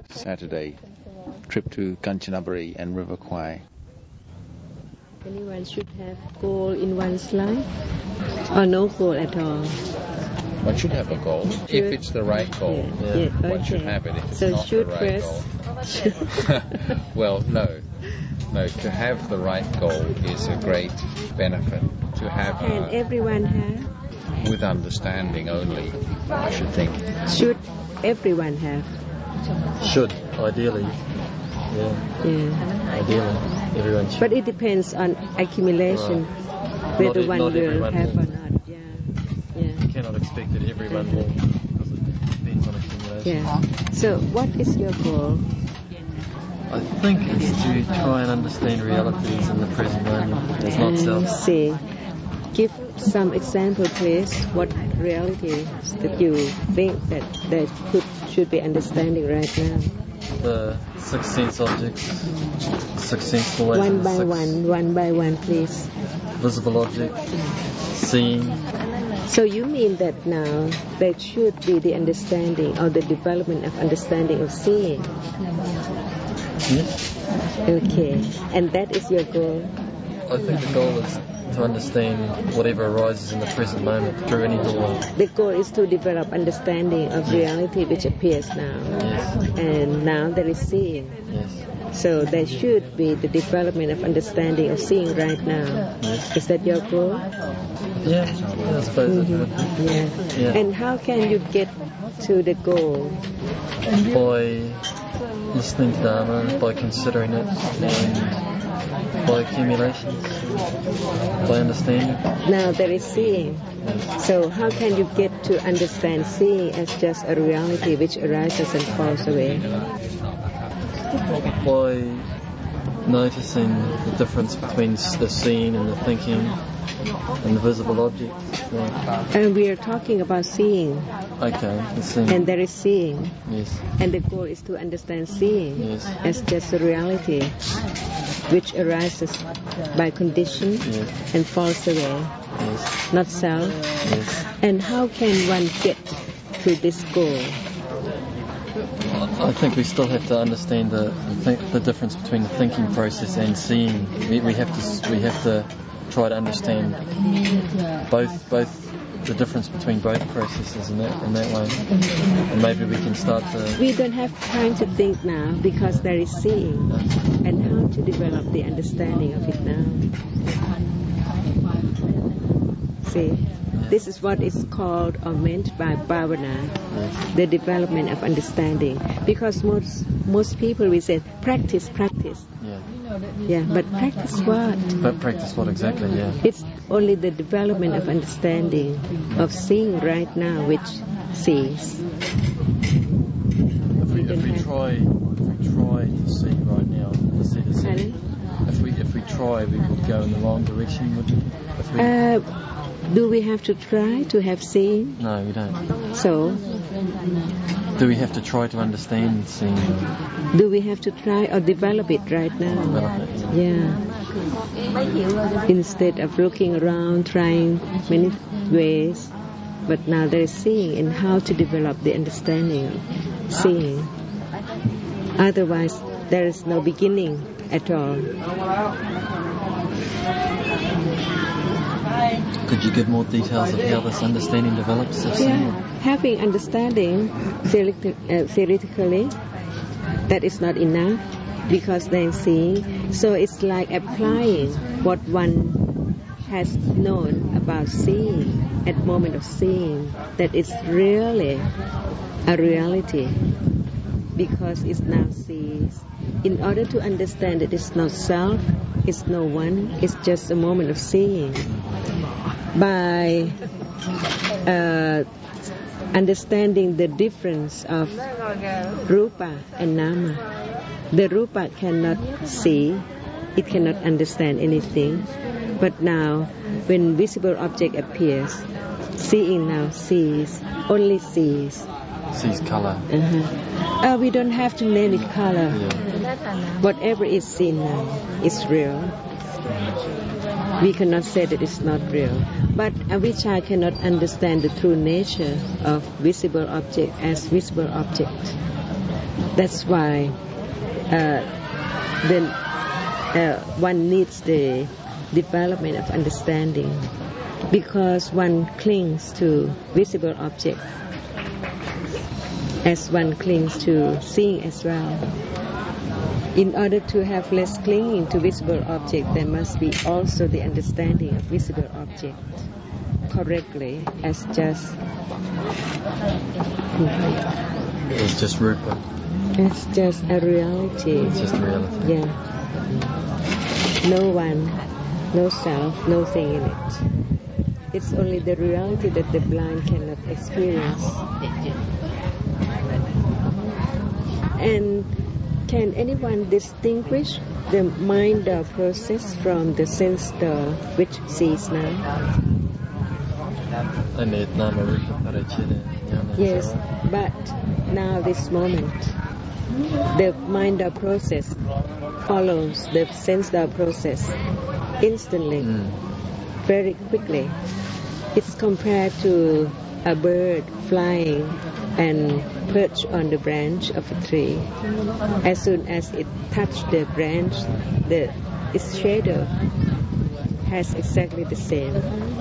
Saturday trip to Kanchanaburi and River Kwai. Anyone should have goal in one's life or no goal at all? One should have a goal if it's the right goal. One should have it if it's not the right goal. Well, no. To have the right goal is a great benefit. To have Can everyone have? With understanding only, I should think. Should everyone have? Should, ideally. Yeah. Ideally, everyone should. But it depends on accumulation, whether one will have or not. You cannot expect that everyone will, because it depends on accumulation. Yeah. So, what is your goal? I think it's to try and understand realities in the present moment. It's not self. See. Give some example, please. What realities that you think that should be understanding right now? The 6 sense objects, 6 sensible ways. One by one, please. Visible object, seeing. So you mean that now there should be the understanding or the development of understanding of seeing? Yes. Okay. And that is your goal? I think the goal is to understand whatever arises in the present moment through any door. The goal is to develop understanding of reality which appears now. Yes. And now there is seeing. Yes. So there should be the development of understanding of seeing right now. Yes. Is that your goal? Yeah, I suppose it would be. Yeah. And how can you get to the goal? By listening to Dharma, by considering it, and by accumulation, by understanding. Now there is seeing. So how can you get to understand seeing as just a reality which arises and falls away? By noticing the difference between the seeing and the thinking and the visible object. Yeah. And we are talking about seeing. Okay, the seeing. And there is seeing. Yes. And the goal is to understand seeing as just a reality which arises by condition and falls away. Yes. Not self. Yes. And how can one get to this goal? I think we still have to understand the difference between the thinking process and seeing. We have to try to understand both the difference between both processes in that way, and maybe we can start to. We don't have time to think now because there is seeing, and how to develop the understanding of it now. See. This is what is called or meant by bhavana, the development of understanding. Because most people will say, practice. Yeah, but practice what? But practice what exactly, yeah. It's only the development of understanding, of seeing right now, which sees. If we try to see right now, to see the seeing, if we try, we would go in the wrong direction, wouldn't we? Do we have to try to have seeing? No, we don't. So? Do we have to try to understand seeing? Do we have to try or develop it right now? Develop it, yeah. Instead of looking around, trying many ways, but now there is seeing and how to develop the understanding of seeing. Otherwise, there is no beginning at all. Could you give more details of how this understanding develops? Having understanding theoretically, that is not enough because then seeing. So it's like applying what one has known about seeing at the moment of seeing, that it's really a reality because it now sees. In order to understand that it's not self, it's no one, it's just a moment of seeing. By understanding the difference of rupa and nama, the rupa cannot see, it cannot understand anything. But now, when visible object appears, seeing now sees, only sees. Sees color. We don't have to name it color. Whatever is seen now is real. We cannot say that it's not real. But avijja cannot understand the true nature of visible object as visible object. That's why one needs the development of understanding, because one clings to visible objects as one clings to seeing as well. In order to have less clinging to visible object, there must be also the understanding of visible object correctly as just it's just rupa. It's just a reality. It's just a reality. Yeah. No one, no self, no thing in it. It's only the reality that the blind cannot experience. And can anyone distinguish the mind process from the sense which sees now? Yes, but now this moment, the mind process follows the sense process instantly, very quickly. It's compared to a bird flying and perch on the branch of a tree. As soon as it touched the branch, its shadow has exactly the same.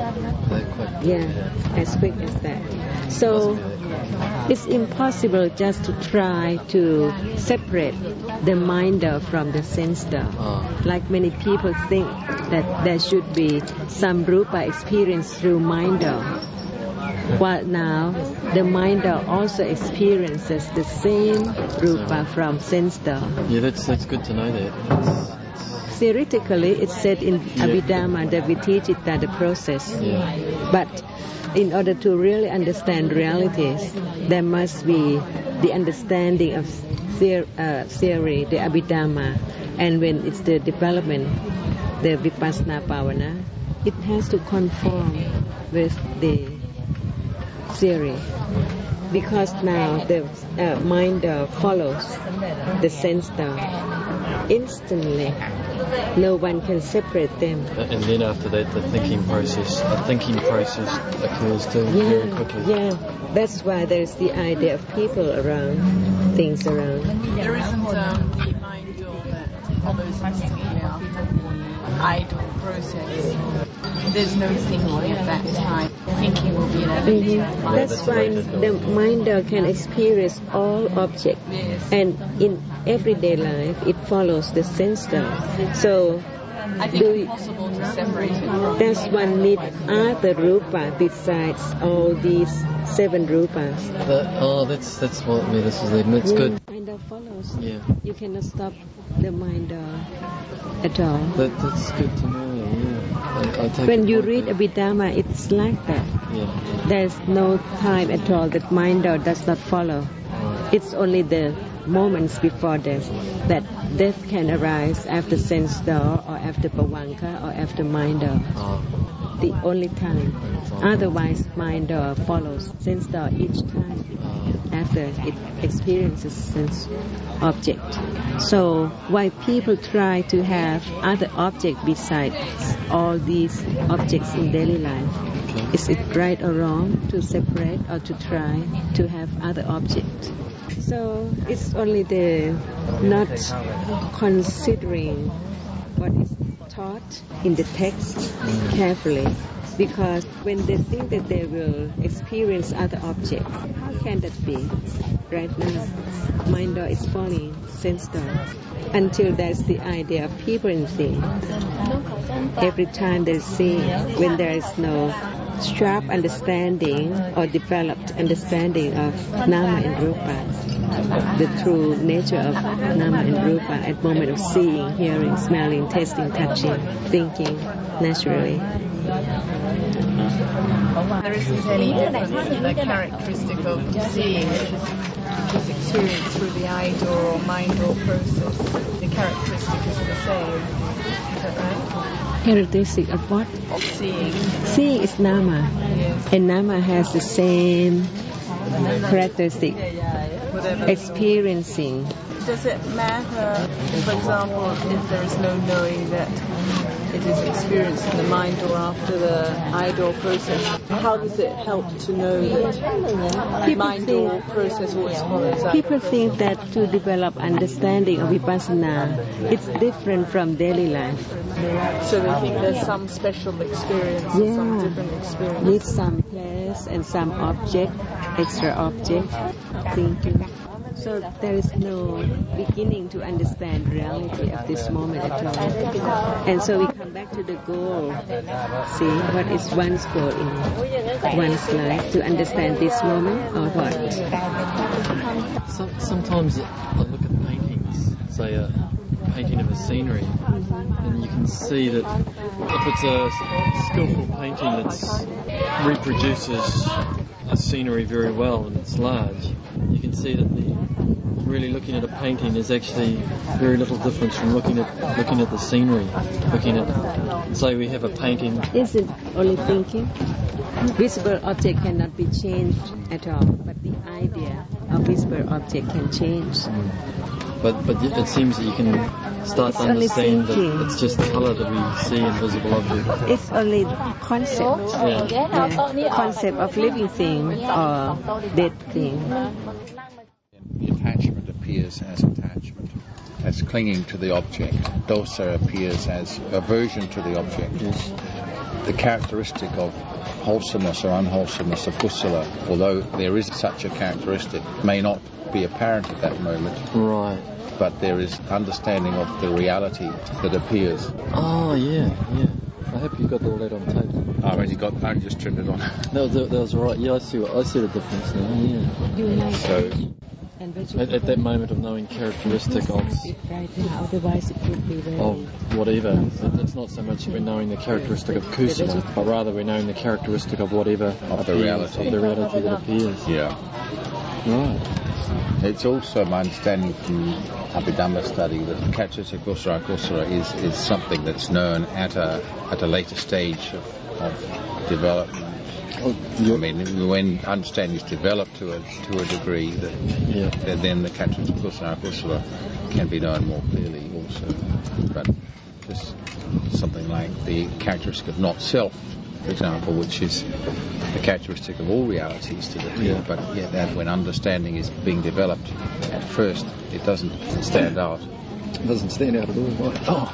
As quick as that. So it's impossible just to try to separate the minder from the sensor. Like many people think that there should be some rupa experience through minder. While now the minder also experiences the same rupa from sensor. Yeah, that's good to know that. Theoretically, it's said in Abhidhamma, the Viticcitta, the process. But in order to really understand realities, there must be the understanding of theory, the Abhidhamma. And when it's the development, the Vipassana Bhavana, it has to conform with the theory. Because now the mind follows the sense instantly. No one can separate them. And then after that, the thinking process occurs too very quickly. Yeah, that's why there's the idea of people around, things around. There isn't the mind that follows the idle process. There's no thinking at that time. Thinking will be inevitable. That's why the mind can experience all objects, and in everyday life it follows the sense. So I think it's possible to separate it. That's one need other rupa besides all these 7 rupas. That's what this is leading. It's good. Mind follows. Yeah. You cannot stop the mind at all. That's good to know. When you read Abhidhamma, it's like that. There's no time at all that mind does not follow. It's only the moments before death that death can arise after sense door or after pavanka or after mind door. The only time. Otherwise, mind door follows sense door each time after it experiences sense object. So why people try to have other objects besides all these objects in daily life? Is it right or wrong to separate or to try to have other objects? So it's only the not considering what is taught in the text carefully. Because when they think that they will experience other objects, how can that be? Right now, mind is falling, sense until there's the idea of people and things. Every time they see, when there is no sharp understanding or developed understanding of nama and rupa, the true nature of nama and rupa at moment of seeing, hearing, smelling, tasting, touching, thinking naturally. There isn't any difference in the characteristic of seeing, which is experienced through the eye or mind or process. The characteristic is the same. Is that right? Characteristic of what? Of seeing. Seeing is nama. Yes. And nama has the same characteristic. Experiencing. Does it matter, for example, if there is no knowing that it is experienced in the mind or after the idol process, how does it help to know that mind or process always follows that? People think that to develop understanding of Vipassana, it's different from daily life. So they think there's some special experience, some different experience. With some place and some object, extra object, thinking. So there is no beginning to understand reality of this moment at all. And so we come back to the goal. See, what is one's goal in one's life? To understand this moment or what? Sometimes I look at paintings, say a painting of a scenery, and you can see that if it's a skillful painting that reproduces a scenery very well and it's large, you can see that really looking at a painting is actually very little difference from looking at the scenery. Say we have a painting. Is it only thinking? Visible object cannot be changed at all, but the idea of visible object can change. But it seems that you can start to understand that it's just colour that we see in visible objects. It's only concept. Concept of living thing or dead thing. The attachment appears as attachment, as clinging to the object. Dosa appears as aversion to the object. Yes. The characteristic of wholesomeness or unwholesomeness of kusala, although there is such a characteristic, may not be apparent at that moment. Right. But there is understanding of the reality that appears. Oh, yeah. I hope you got all that on tape. I just turned it on. No, that was all right. Yeah, I see the difference now. Yeah. So, at that moment of knowing characteristic of otherwise it could be whatever. It's not so much we're knowing the characteristic of kusala, but rather we're knowing the characteristic of whatever of the reality that appears. Yeah. Right. It's also my understanding from Abhidhamma study that Kaccaya kusala is something that's known at a later stage of development. I mean, when understanding is developed to a degree, then the Kaccaya kusala can be known more clearly also. But just something like the characteristic of not self, for example, which is the characteristic of all realities to appear, but yet that when understanding is being developed, at first it doesn't stand out. It doesn't stand out at all. Oh.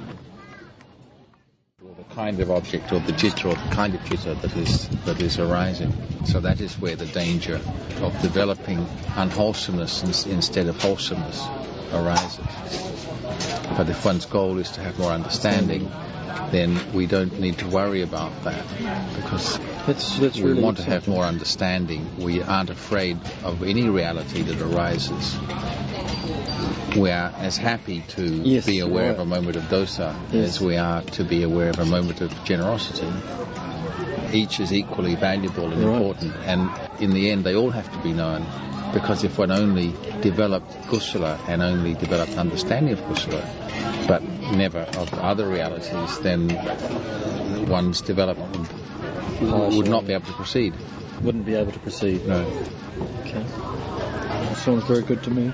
Kind of object or the jitta or the kind of jitta that is arising. So that is where the danger of developing unwholesomeness instead of wholesomeness arises. But if one's goal is to have more understanding, then we don't need to worry about that, because that's we want to have more understanding. We aren't afraid of any reality that arises. We are as happy to be aware of a moment of dosa as we are to be aware of a moment of generosity. Each is equally valuable and important, and in the end they all have to be known, because if one only developed kusala and only developed understanding of kusala, but never of other realities, then one's development would not be able to proceed. Wouldn't be able to proceed? No. Okay. Sounds very good to me.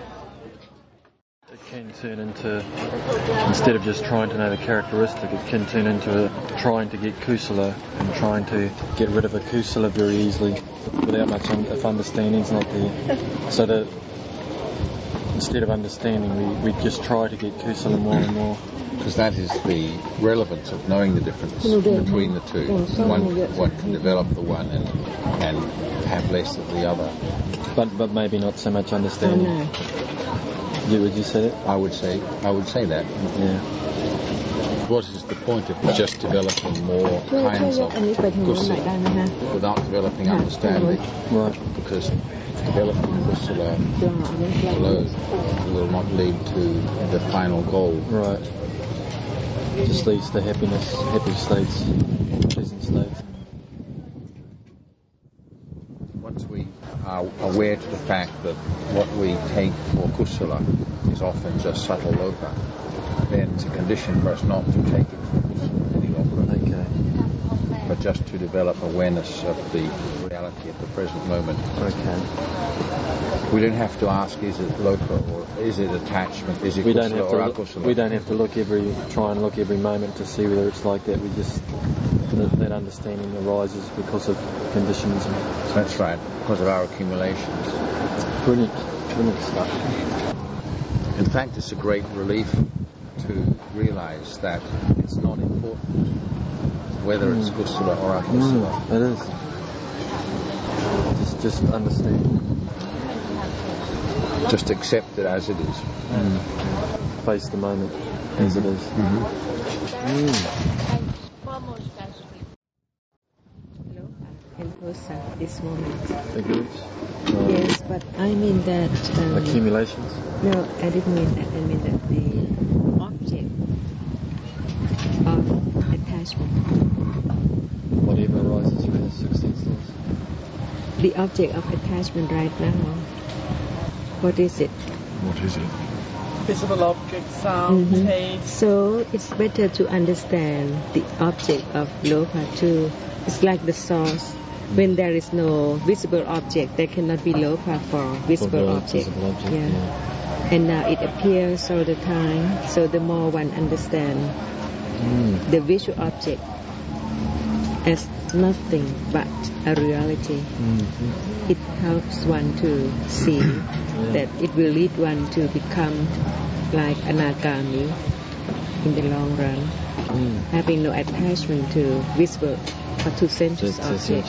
Can turn into, instead of just trying to know the characteristic, it can turn into trying to get kusala and trying to get rid of a kusala very easily without much if understanding's not there. So that instead of understanding, we just try to get kusala more and more. Because that is the relevance of knowing the difference between the two. One can develop the one and have less of the other. But maybe not so much understanding. Would you say that? I would say that. Yeah. What is the point of just developing more kinds of kusala without developing understanding? Right. Because developing kusala alone will not lead to the final goal. Right. It just leads to happy states, pleasant states. Once we are aware to the fact that what we take for kusala is often just subtle loka, then it's a condition for us not to take it for kusala any longer. Okay. But just to develop awareness of the reality of the present moment. Okay. We don't have to ask, is it loka or is it attachment, is it kusala or akusala? We don't have to try and look every moment to see whether it's like that. We just, that understanding arises because of conditions. That's right, because of our accumulations. Brilliant stuff. In fact, it's a great relief to realize that it's not important whether it's kusala or akusala. It is. Just understand. Just accept it as it is. Face the moment as it is. And kosa, this moment. The groups? Yes, but I mean that... accumulations? No, I didn't mean that. I mean that the object of attachment. Whatever arises from the 16 states. The object of attachment right now. What is it? What is it? Visible object, sound, taste. So it's better to understand the object of loka too. It's like the source. When there is no visible object, there cannot be loka for visible object. Yeah. And now it appears all the time. So the more one understands the visual object as nothing but a reality, it helps one to see that it will lead one to become like anagami in the long run, having no attachment to visible or to sensuous objects.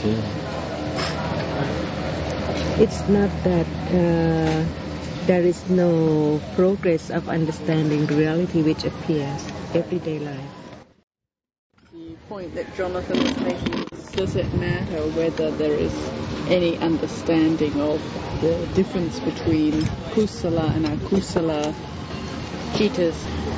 It's not that there is no progress of understanding reality which appears everyday life. The point that Jonathan was making is, does it matter whether there is any understanding of the difference between kusala and akusala citas?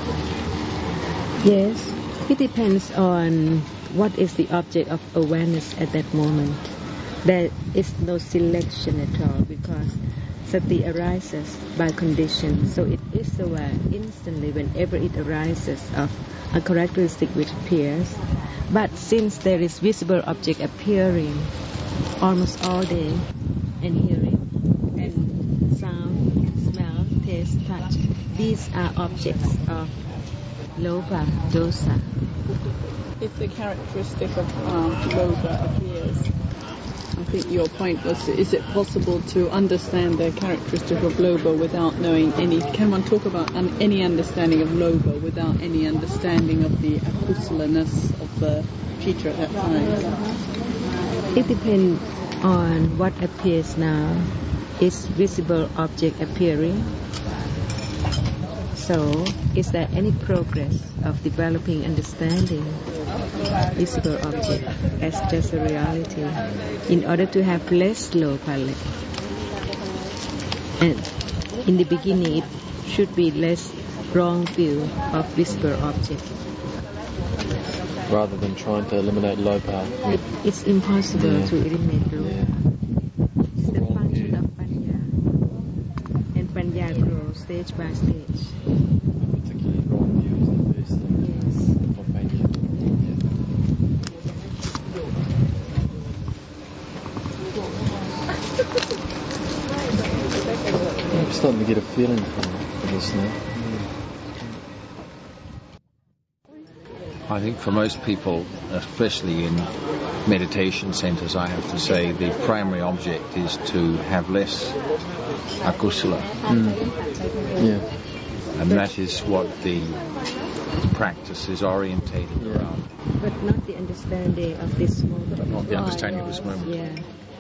Yes, it depends on what is the object of awareness at that moment. There is no selection at all because sati arises by condition, so it is aware instantly whenever it arises of a characteristic which appears. But since there is visible object appearing almost all day, and hearing, and sound, smell, taste, touch, these are objects of loka, dosa. If the characteristic of loka appears, I think your point was, is it possible to understand the characteristic of loba without knowing any, can one talk about any understanding of loba without any understanding of the akusalaness of the citta at that time? It depends on what appears now. Is visible object appearing? So, is there any progress of developing understanding visible object as just a reality in order to have less loka? And in the beginning, it should be less wrong view of visible object. Rather than trying to eliminate loka. It's impossible to eliminate loka. It's the function of panya. And panya grows stage by stage. Particularly wrong view is the first thing. Yes. For panya. I'm starting to get a feeling for this now. I think for most people, especially in meditation centers, I have to say the primary object is to have less akusala. Yeah. And that is what the practice is orientated around. But not the understanding of this moment. But not the understanding of this moment. Yeah.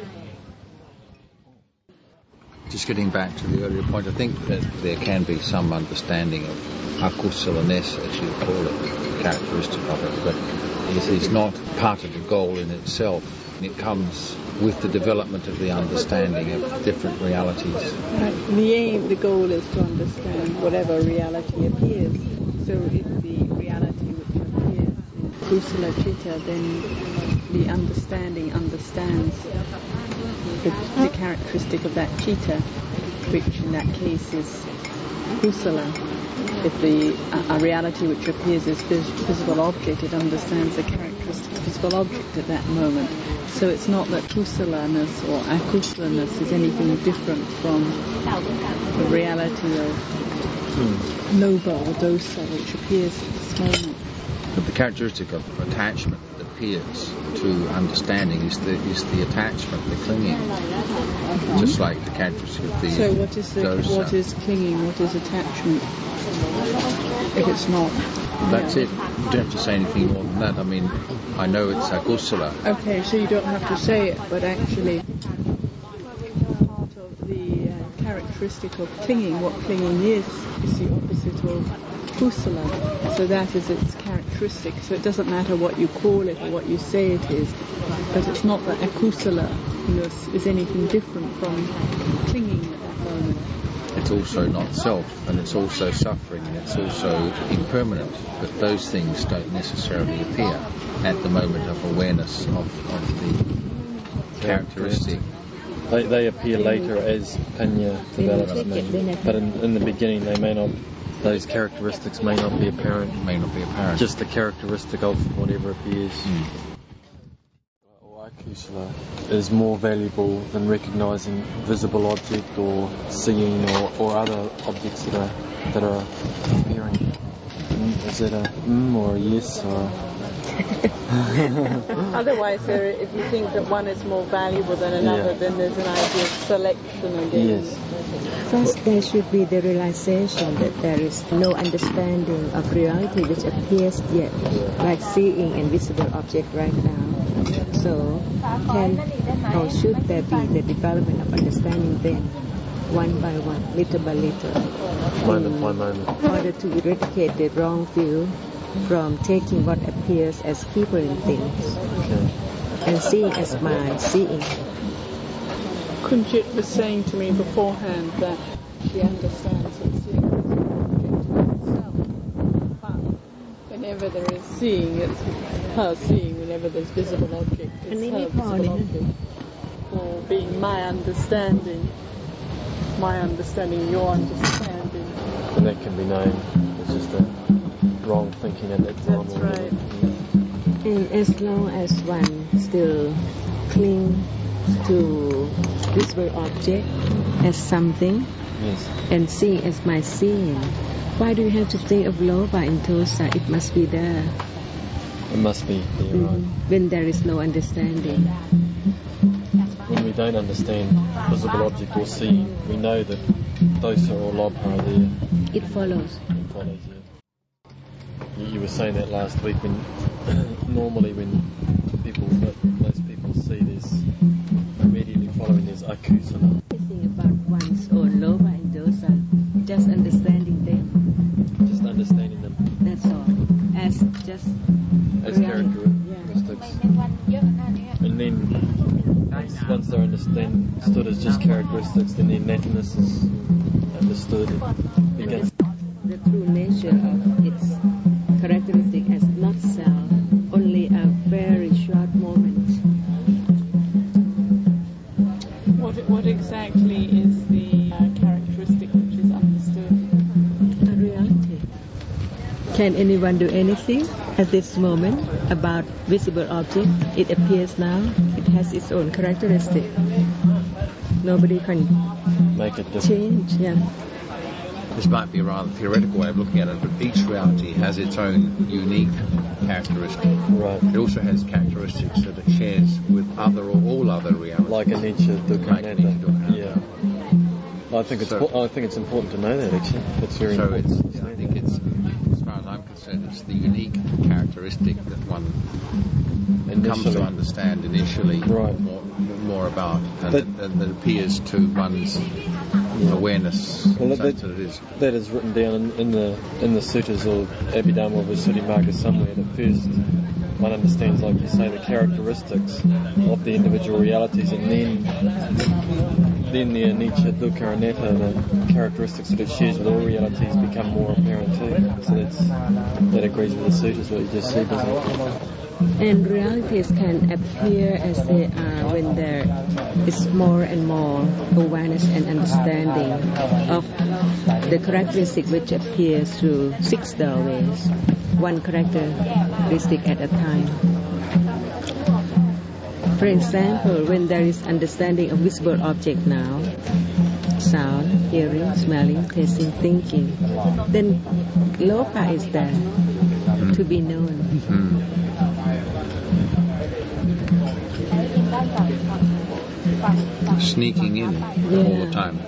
Just getting back to the earlier point, I think that there can be some understanding of akusalaness, as you call it, characteristic of it, but it is not part of the goal in itself. It comes with the development of the understanding of different realities. The aim, the goal is to understand whatever reality appears. So if the reality which appears in kusala citta, then the understanding understands the characteristic of that citta, which in that case is kusala. If a reality which appears as visible object, it understands the characteristic of visible object at that moment. So it's not that kusala-ness or akusala-ness is anything different from the reality of lobha or dosa, which appears at this moment. But the characteristic of attachment that appears to understanding is the attachment, the clinging. Just like the characteristic of the So what is clinging? What is attachment? If it's not. That's it. You don't have to say anything more than that. I mean, I know it's akusala. Okay, so you don't have to say it, but actually part of the characteristic of clinging, what clinging is the opposite of kusala. So that is its characteristic. So it doesn't matter what you call it or what you say it is, but it's not that akusala-ness is anything different from clinging at that moment. It's also not self, and it's also suffering, and it's also impermanent. But those things don't necessarily appear at the moment of awareness of the characteristic. They appear later as panya develops, but in the beginning they may not. Those characteristics may not be apparent. Just the characteristic of whatever appears. Akusala is more valuable than recognizing visible object or seeing or other objects that are appearing. Is it a or a yes or? Otherwise, if you think that one is more valuable than another, then there's an idea of selection again. Yes. First, there should be the realization that there is no understanding of reality which appears yet, like seeing invisible object right now. So, can or should there be the development of understanding then, one by one, little by little, moment by moment, in order to eradicate the wrong view from taking what appears as people and things, and seeing as my seeing. Kunjit was saying to me beforehand that she understands that seeing is an object in itself, but whenever there is seeing, it's her seeing. Whenever there's visible object, it's her visible object. Or being my understanding, your understanding. And that can be known as just a wrong thinking at that time. That's right. And as long as one still clings to visible object as something, and seeing as my seeing, why do you have to think of lobha and dosa? It must be there. It must be there, right. When there is no understanding. When we don't understand visible object or seeing, we know that dosa or lobha are there. It follows. You were saying that last week when normally when most people see this, immediately following is akusala. Thinking about one's own lobha and dosa, just understanding them. Just understanding them. That's all. As characteristics. And then once they're understood as just characteristics, then their nothingness is understood. The true nature of its characteristic as not self, only a very short moment. What exactly is the characteristic which is understood? A reality. Can anyone do anything at this moment about visible object? It appears now. It has its own characteristic. Nobody can make it different. Change. Yeah. This might be a rather theoretical way of looking at it, but each reality has its own unique characteristic. Right. It also has characteristics that it shares with other or all other realities. Like anicca, dukkha, anatta. Yeah. I think it's important to know that actually. It's very important. I think it's, as far as I'm concerned, it's the unique characteristic that one comes to understand initially more about, and that appears to one's awareness. Well, that is written down in the suttas or Abhidhamma or Visuddhimagga somewhere. That first one understands, like you say, the characteristics of the individual realities, and then the anicca, dukkha, anatta, the characteristics that it shares with all realities become more apparent too. So that agrees with the suttas, what you just said, doesn't it? And realities can appear as they are when there is more and more awareness and understanding of the characteristic which appears through 6 doorways, one characteristic at a time. For example, when there is understanding of visible object now, sound, hearing, smelling, tasting, thinking, then loka is there to be known. Sneaking in all the time.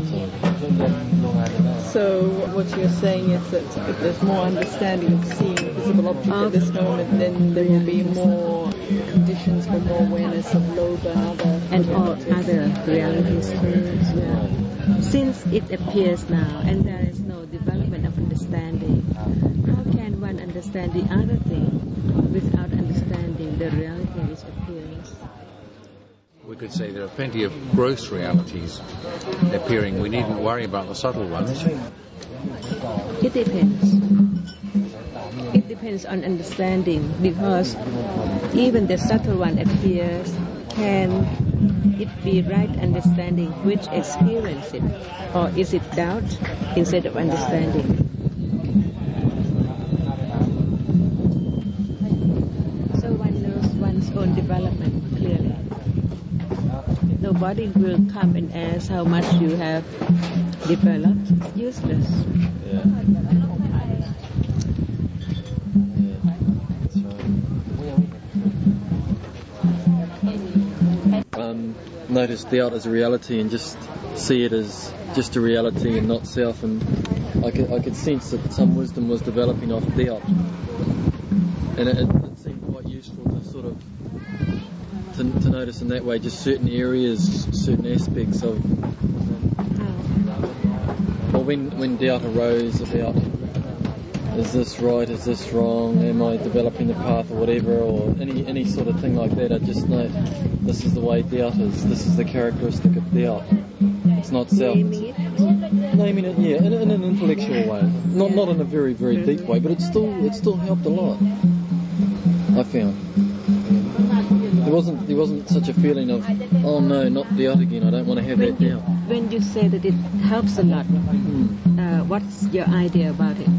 So what you're saying is that if there's more understanding of seeing visible object at this moment, then there will be more conditions for more awareness of loba and all other realities too. Yeah. Since it appears now and there is no development of understanding, how can one understand the other thing without understanding the reality which appears? We could say there are plenty of gross realities appearing. We needn't worry about the subtle ones. It depends. It depends on understanding, because even the subtle one appears. Can it be right understanding which experience it, or is it doubt instead of understanding? So one knows one's own development clearly. Nobody will come and ask how much you have developed. It's useless. Notice doubt as a reality and just see it as just a reality and not self, and I could sense that some wisdom was developing off doubt, and it seemed quite useful to sort of to notice in that way just certain areas, certain aspects of well, when doubt arose about is this right, is this wrong, am I developing the path or whatever, or any sort of thing like that, I just know this is the way doubt is, this is the characteristic of doubt. It's not self. Naming it, yeah, in an intellectual way. Not in a very, very deep way, but it still helped a lot, I found. There wasn't such a feeling of, oh no, not doubt again, I don't want to have that doubt. When you say that it helps a lot, what's your idea about it?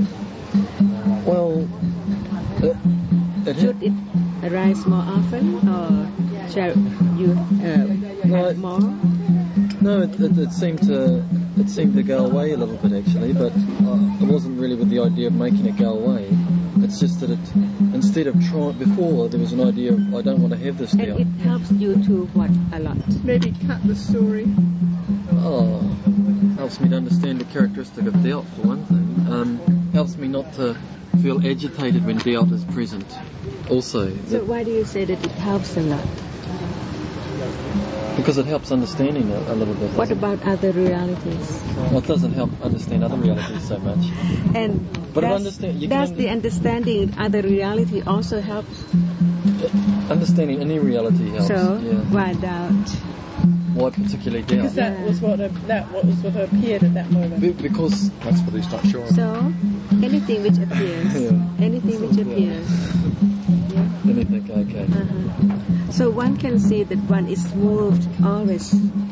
Well, should it arise more often, or shall you have more? No, it seemed to go away a little bit actually, but it wasn't really with the idea of making it go away. It's just that instead of trying before, there was an idea of I don't want to have this doubt. And it helps you to what a lot? Maybe cut the story. Oh, helps me to understand the characteristic of doubt for one thing. Helps me not to feel agitated when doubt is present. Also. So why do you say that it helps a lot? Because it helps understanding a little bit. What about other realities? Well, it doesn't help understand other realities so much. But does the understanding other reality also help? Understanding any reality helps. So, why doubt? Why particularly doubt? Because that was what appeared at that moment. Because that's what he's not sure. So, anything which appears. Anything which appears. Yeah. Anything, okay. So one can see that one is moved always.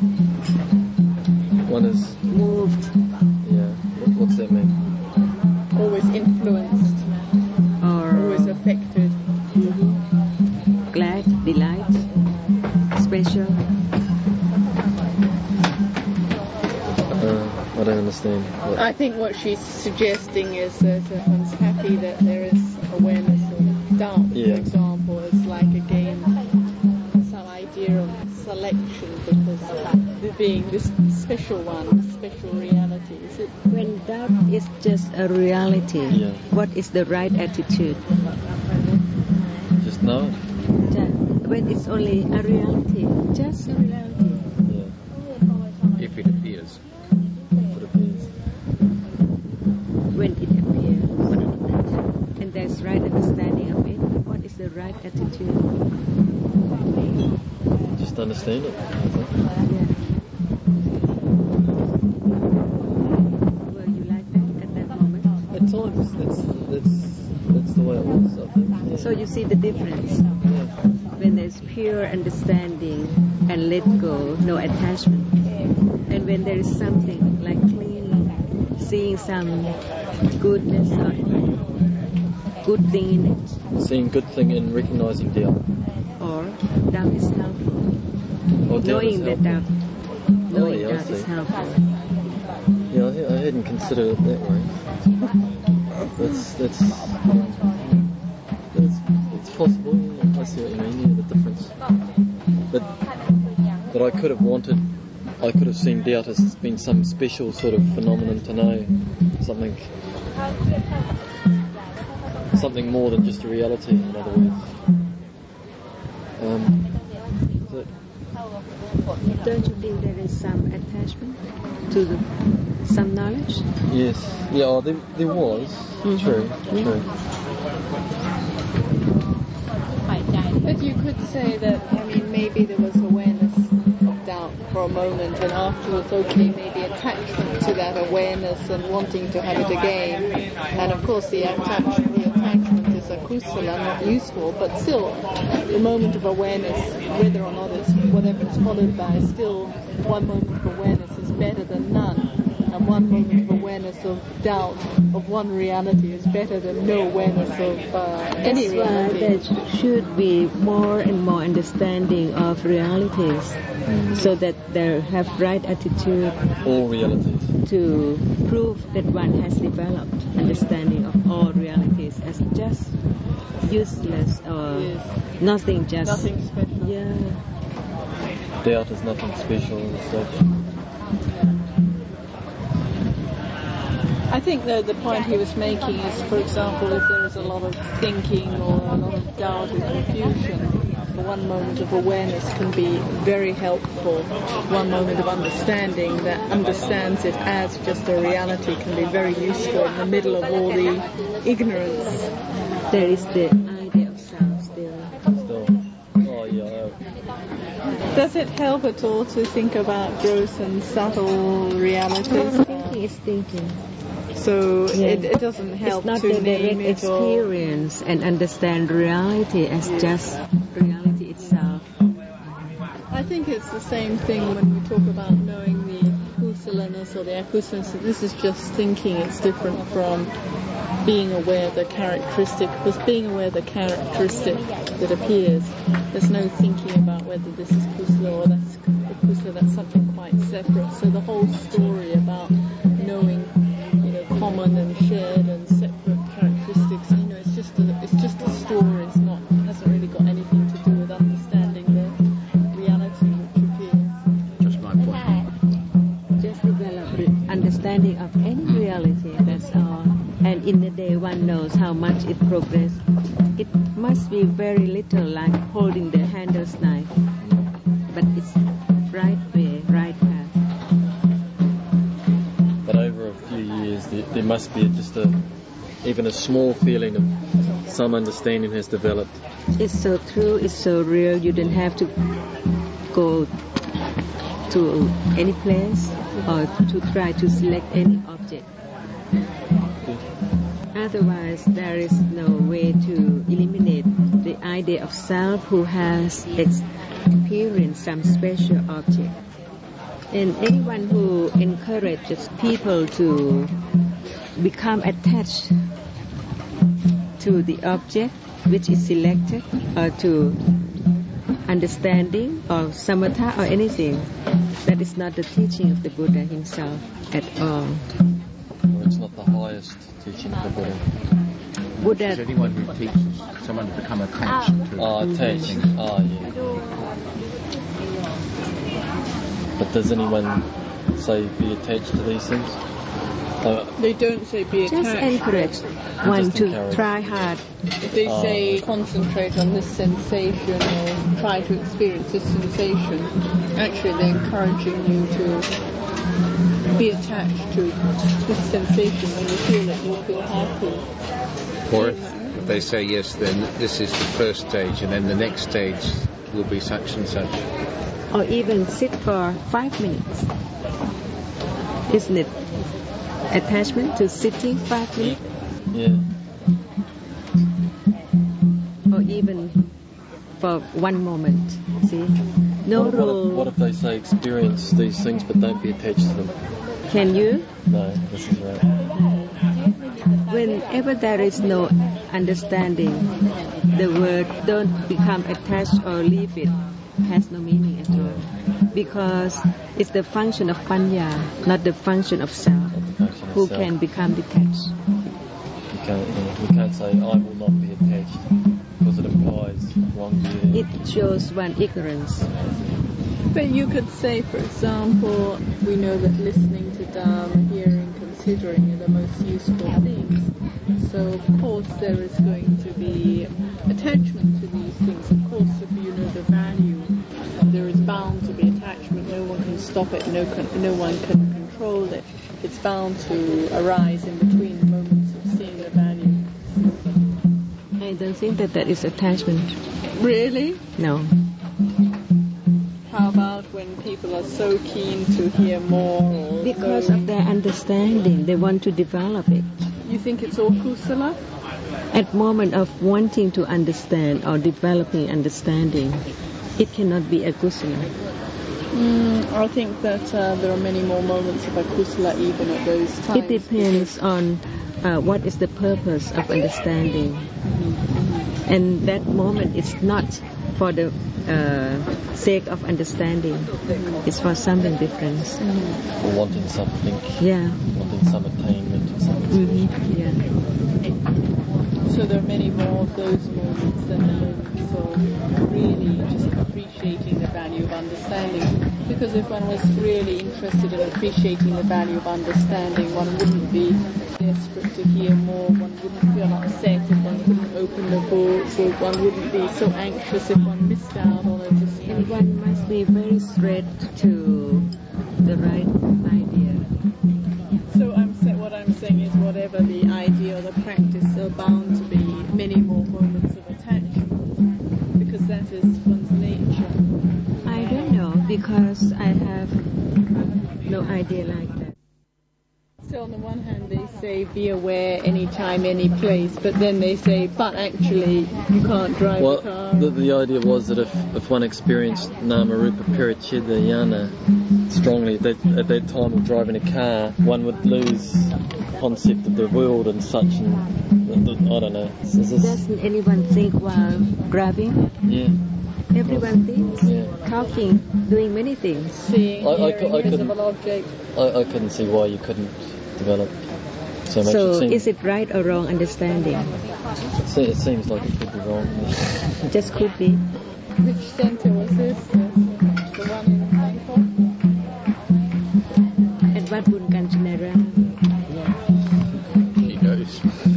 One is moved. Yeah. What's that mean? Always influenced. Or always affected. Glad, delight, special. I don't understand. I think what she's suggesting is that one's happy that there is awareness of doubt, for example. It's like again some idea of selection, because being this special one, special reality. Is it? When doubt is just a reality, what is the right attitude? Just know it. When it's only a reality, just a reality. If it appears. When it appears, and there's right understanding of it, what is the right attitude? Just understand it. Were you like that at that moment? At times, that's the way it was, I think. Yeah. So you see the difference. When there's pure understanding and let go, no attachment. And when there is something like clinging, seeing some goodness or good thing in it. Seeing good thing in recognizing doubt. Or doubt is helpful. Knowing that doubt is helpful. Yeah, I hadn't considered it that way. It's possible. I see what you mean. Yeah, the difference. But I could have seen doubt as being some special sort of phenomenon to know something more than just a reality. In other words. Don't you think there is some attachment to some knowledge? Yes. Yeah, there was. Mm-hmm. True. But you could say that, maybe there was awareness of doubt for a moment, and afterwards, maybe attachment to that awareness and wanting to have it again. And of course, the attachment is a kusala, not useful, but still, the moment of awareness, whether or not whatever it's followed by, still one moment of awareness is better than none. And one moment of awareness of doubt of one reality is better than no awareness of any reality. That's why there should be more and more understanding of realities, so that they have right attitude. All realities. To prove that one has developed understanding of all realities as just useless or nothing special. Yeah. Doubt is nothing special as such. I think the point he was making is, for example, if there is a lot of thinking or a lot of doubt or confusion, one moment of awareness can be very helpful. One moment of understanding that understands it as just a reality can be very useful in the middle of all the ignorance. There is the idea of self still. Oh, yeah. Does it help at all to think about gross and subtle realities? Thinking is thinking. So it doesn't help to name direct it experience and understand reality as just reality itself. I think it's the same thing when we talk about knowing the kusalanas or the akusalas. This is just thinking. It's different from being aware of the characteristic, because being aware of the characteristic that appears, there's no thinking about whether this is kusala or that's kusala. That's something quite separate. So the whole story about knowing common and shared and separate characteristics, it's just a story. It hasn't really got anything to do with understanding the reality which appears. Just my point. Just develop understanding of any reality, that's all. And in the day one knows how much it progressed. It must be very little, like holding the handle's knife, but it's right way, right path. But over a few years, there must be even a small feeling of some understanding has developed. It's so true, it's so real, you don't have to go to any place or to try to select any object. Otherwise, there is no way to eliminate the idea of self who has experienced some special object. And anyone who encourages people to become attached to the object which is selected, or to understanding or samatha or anything, that is not the teaching of the Buddha himself at all. Or it's not the highest teaching of the Buddha. Buddha is anyone who teaches someone to become attached to things. Yeah. But does anyone say be attached to these things? They don't say be attached. Just encourage one to try hard. If they say concentrate on this sensation or try to experience this sensation, actually they're encouraging you to be attached to this sensation. When you feel it, you'll feel happy. Or if they say yes, then this is the first stage, and then the next stage will be such and such. Or even sit for 5 minutes. Isn't it attachment to sitting 5 minutes? Yeah. Or even for 1 moment. See? No rule. What if they say experience these things but don't be attached to them? Can you? No, this is right. whenever there is no understanding, the word don't become attached or leave it, has no meaning at all. Because it's the function of panya, not the function of self, who can become detached. You can't say, I will not be attached, because it implies wrong view. It shows one ignorance. But you could say, for example, we know that listening to Dharma, hearing, considering are the most useful things. So, of course, there is going to be attachment to these things. Of course, if you know the value, there is bound to be attachment. No one can stop it. No one can control it. It's bound to arise in between the moments of seeing the value. I don't think that is attachment. Really? No. How about when people are so keen to hear more? Because of their understanding, they want to develop it. You think it's all kusala? At moment of wanting to understand or developing understanding, it cannot be a kusala. I think that there are many more moments of a kusala even at those times. It depends on what is the purpose of understanding. And that moment is not for the sake of understanding. It's for something different. For wanting something. Yeah. Wanting some attainment or something. Yeah. So there are many more of those moments than the moments of really just appreciating the value of understanding. Because if one was really interested in appreciating the value of understanding, one wouldn't be desperate to hear more, one wouldn't feel upset if one couldn't open the books, or one wouldn't be so anxious if one missed out on it. And one must be very straight to the right idea. So what I'm saying is whatever the idea or the practice, there are bound to be many more moments of attachment, because that is one's nature. I don't know, because I have no idea like that. So on the one hand they say be aware anytime, any place, but then they say, but actually you can't drive a car. The idea was that if one experienced Namarupa Paricheda Yana strongly at that time of driving a car, one would lose concept of the world and such, and I don't know. Doesn't anyone think while driving? Yeah. Everyone thinks, talking, doing many things. Seeing, hearing, invisible objects. I couldn't see why you couldn't develop so much. So is it right or wrong understanding? It seems like it could be wrong. Just could be. Which center was this? The one in Bangkok? At Wat Bun Kanchanara. She knows.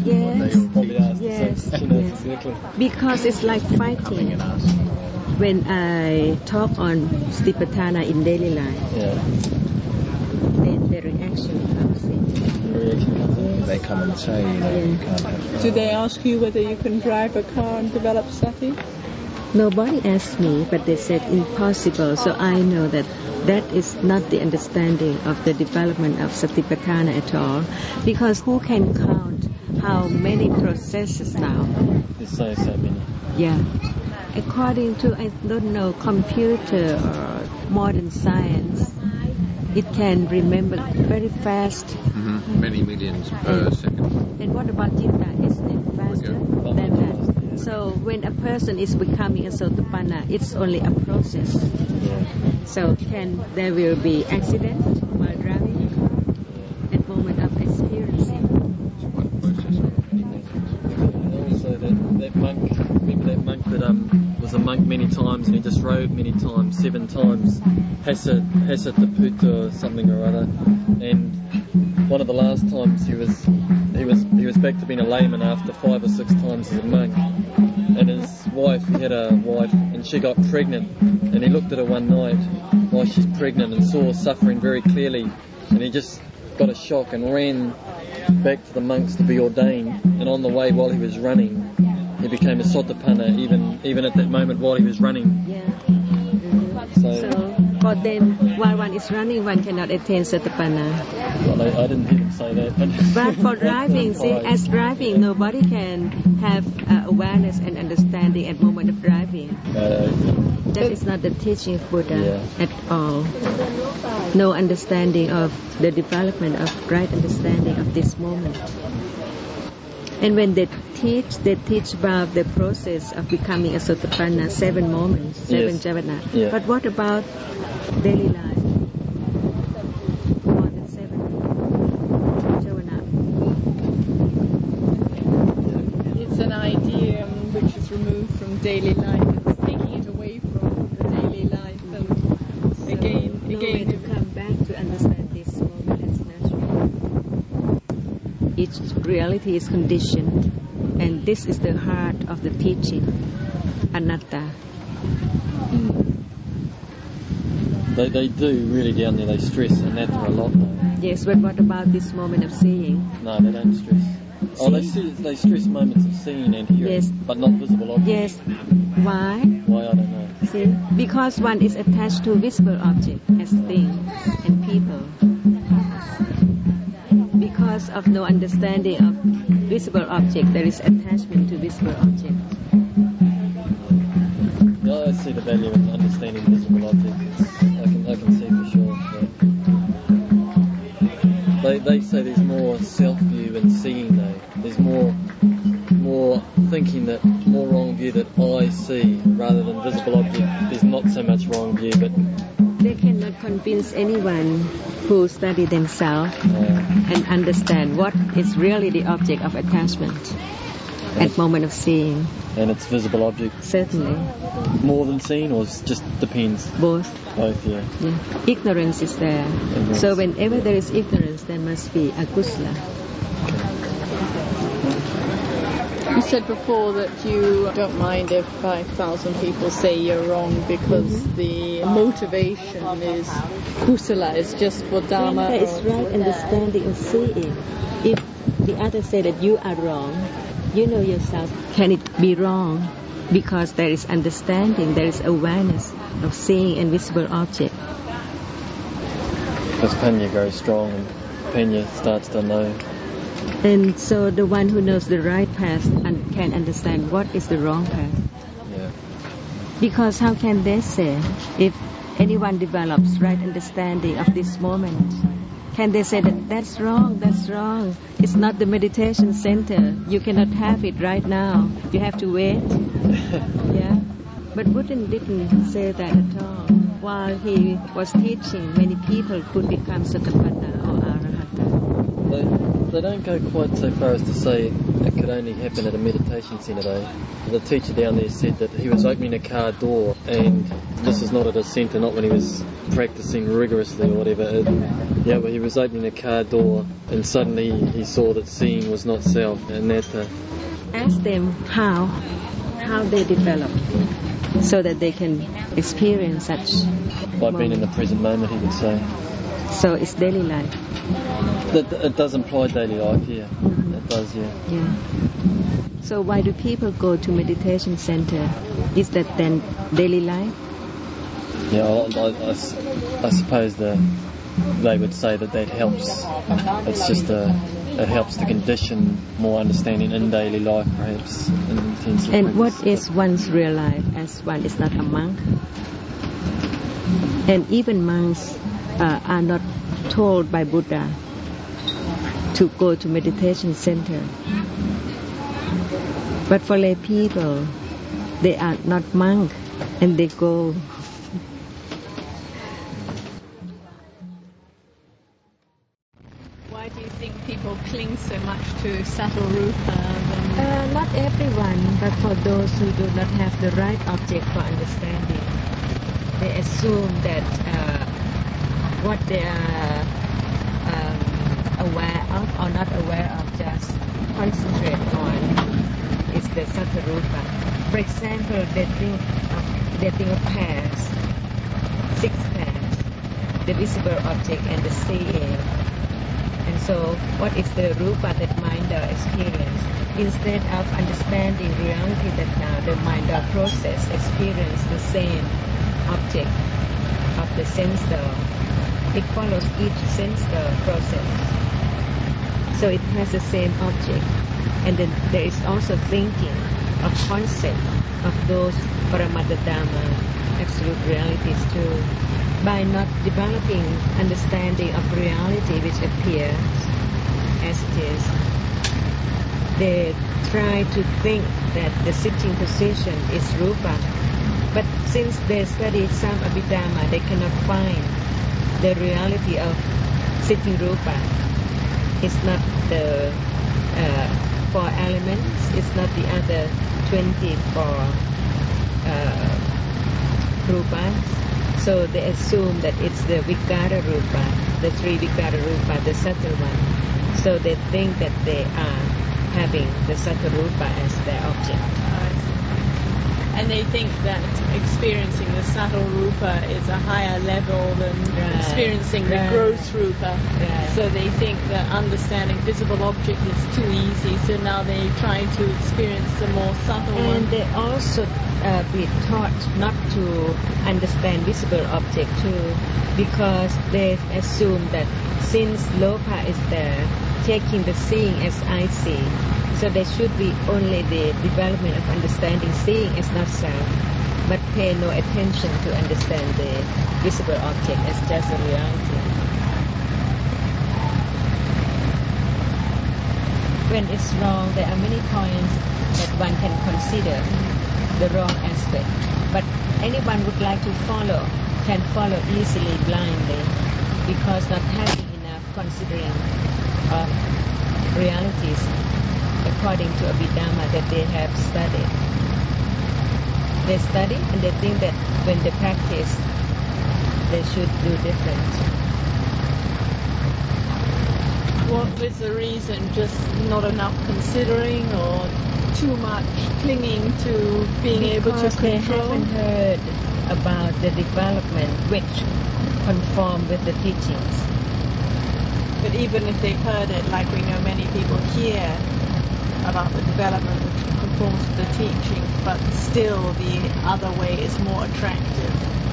Yes. Yes. Because it's like fighting. When I talk on Satipatthana in daily life, then the reaction comes in. They come and say, you can't have... Do they ask you whether you can drive a car and develop sati? Nobody asked me, but they said impossible. So I know that is not the understanding of the development of Satipatthana at all. Because who can count how many processes now? There's so many. Yeah. According to, I don't know, computer or modern science, it can remember very fast. Many millions per second. And what about Jitta? Isn't it faster than that? So when a person is becoming a Sotapanna, it's only a process. So there will be accident while driving at moment of experiencing. Also that monk, remember that monk that was a monk many times and he just rode many times, 7 times, Hasataputa or something or other, and one of the last times he was back to being a layman after 5 or 6 times as a monk, and he had a wife and she got pregnant, and he looked at her one night while she's pregnant and saw suffering very clearly, and he just got a shock and ran back to the monks to be ordained, and on the way while he was running he became a Sotapanna even at that moment while he was running. So but then while one is running one cannot attain Sotapanna. Well, I didn't hear him say that. But for driving, as driving nobody can have awareness and understanding at moment of driving. That is not the teaching of Buddha at all. No understanding of the development of right understanding of this moment. And when they teach about the process of becoming a Sotapanna, 7 moments, 7 jhana. Yeah. But what about daily life? More than 7 jhana. It's an idea which is removed from daily life. It's taking it away from the daily life. And again, to come back to understand this moment as natural. Each reality is conditioned, and this is the heart of the teaching, anatta. They do really down there. They stress anatta a lot, though. Yes, but what about this moment of seeing? No, they don't stress. Oh, they stress moments of seeing and hearing, yes, but not visible objects. Yes. Why? Why, I don't know. See, because one is attached to visible object as things and people. Because of no understanding of visible object, there is attachment to visible object. Yeah, I see the value in understanding visible objects. I can see for sure. They say there's more self-view in seeing though. There's more thinking, that more wrong view that I see rather than visible object. There's not so much wrong view, but they cannot convince anyone who study themselves and understand what is really the object of attachment at moment of seeing. And it's visible object. Certainly. More than seeing, or it just depends? Both. Both, yeah. Ignorance is there. Ignorance. So whenever there is ignorance, there must be akusala. You said before that you don't mind if 5,000 people say you're wrong because the motivation is kusala, it's just for dharma. There is right understanding of seeing. If the other say that you are wrong, you know yourself, can it be wrong? Because there is understanding, there is awareness of seeing invisible object. Because Panya grows strong and Panya starts to know. And so the one who knows the right path and can understand what is the wrong path. Yeah. Because how can they say, if anyone develops right understanding of this moment, can they say that that's wrong, it's not the meditation center, you cannot have it right now, you have to wait? Yeah. But Buddha didn't say that at all. While he was teaching, many people could become Sotapanna or Arahata. They don't go quite so far as to say it could only happen at a meditation centre though. The teacher down there said that he was opening a car door, and this is not at a centre, not when he was practising rigorously or whatever. But he was opening a car door and suddenly he saw that seeing was not self, anatta. Ask them how they develop so that they can experience such by being in the present moment, he would say. So it's daily life. It does imply daily life, yeah. It does, yeah. So why do people go to meditation center? Is that then daily life? Yeah, I suppose they would say that helps. It's just it helps to condition more understanding in daily life, perhaps. And what is one's real life as one is not a monk? And even monks are not told by Buddha to go to meditation center. But for lay people, they are not monk and they go. Why do you think people cling so much to Sato Rupa? Not everyone, but for those who do not have the right object for understanding, they assume that what they are aware of or not aware of, just concentrate on is the Sato Rupa. For example, they think of pairs, 6 pairs, the visible object and the seeing. And so, what is the rupa that mind experience? Instead of understanding reality that now the mind process experience the same object of the sense door, it follows each sense door process. So it has the same object. And then there is also thinking of concept of those Paramattha Dhamma, absolute realities too. By not developing understanding of reality which appears as it is, they try to think that the sitting position is rupa. But since they study some Abhidhamma, they cannot find the reality of sitting rupa. It's not the 4 elements, it's not the other 24 rupas. So they assume that it's the Vikara Rupa, the 3 Vikara Rupa, the subtle one. So they think that they are having the subtle Rupa as their object. And they think that experiencing the subtle rupa is a higher level than experiencing the gross rupa. So they think that understanding visible object is too easy, so now they try to experience the more subtle one. And they also be taught not to understand visible object too, because they assume that since lopa is there, taking the seeing as I see, so there should be only the development of understanding seeing as not self, but pay no attention to understand the visible object as just a reality. When it's wrong, there are many points that one can consider the wrong aspect, but anyone would like to follow can follow easily blindly, because not having enough considering of realities according to Abhidhamma that they have studied. They study and they think that when they practice, they should do different. What was the reason? Just not enough considering, or too much clinging to being able to control? They haven't heard about the development which conform with the teachings. But even if they've heard it, like we know many people hear about the development which conforms to the teaching, but still the other way is more attractive.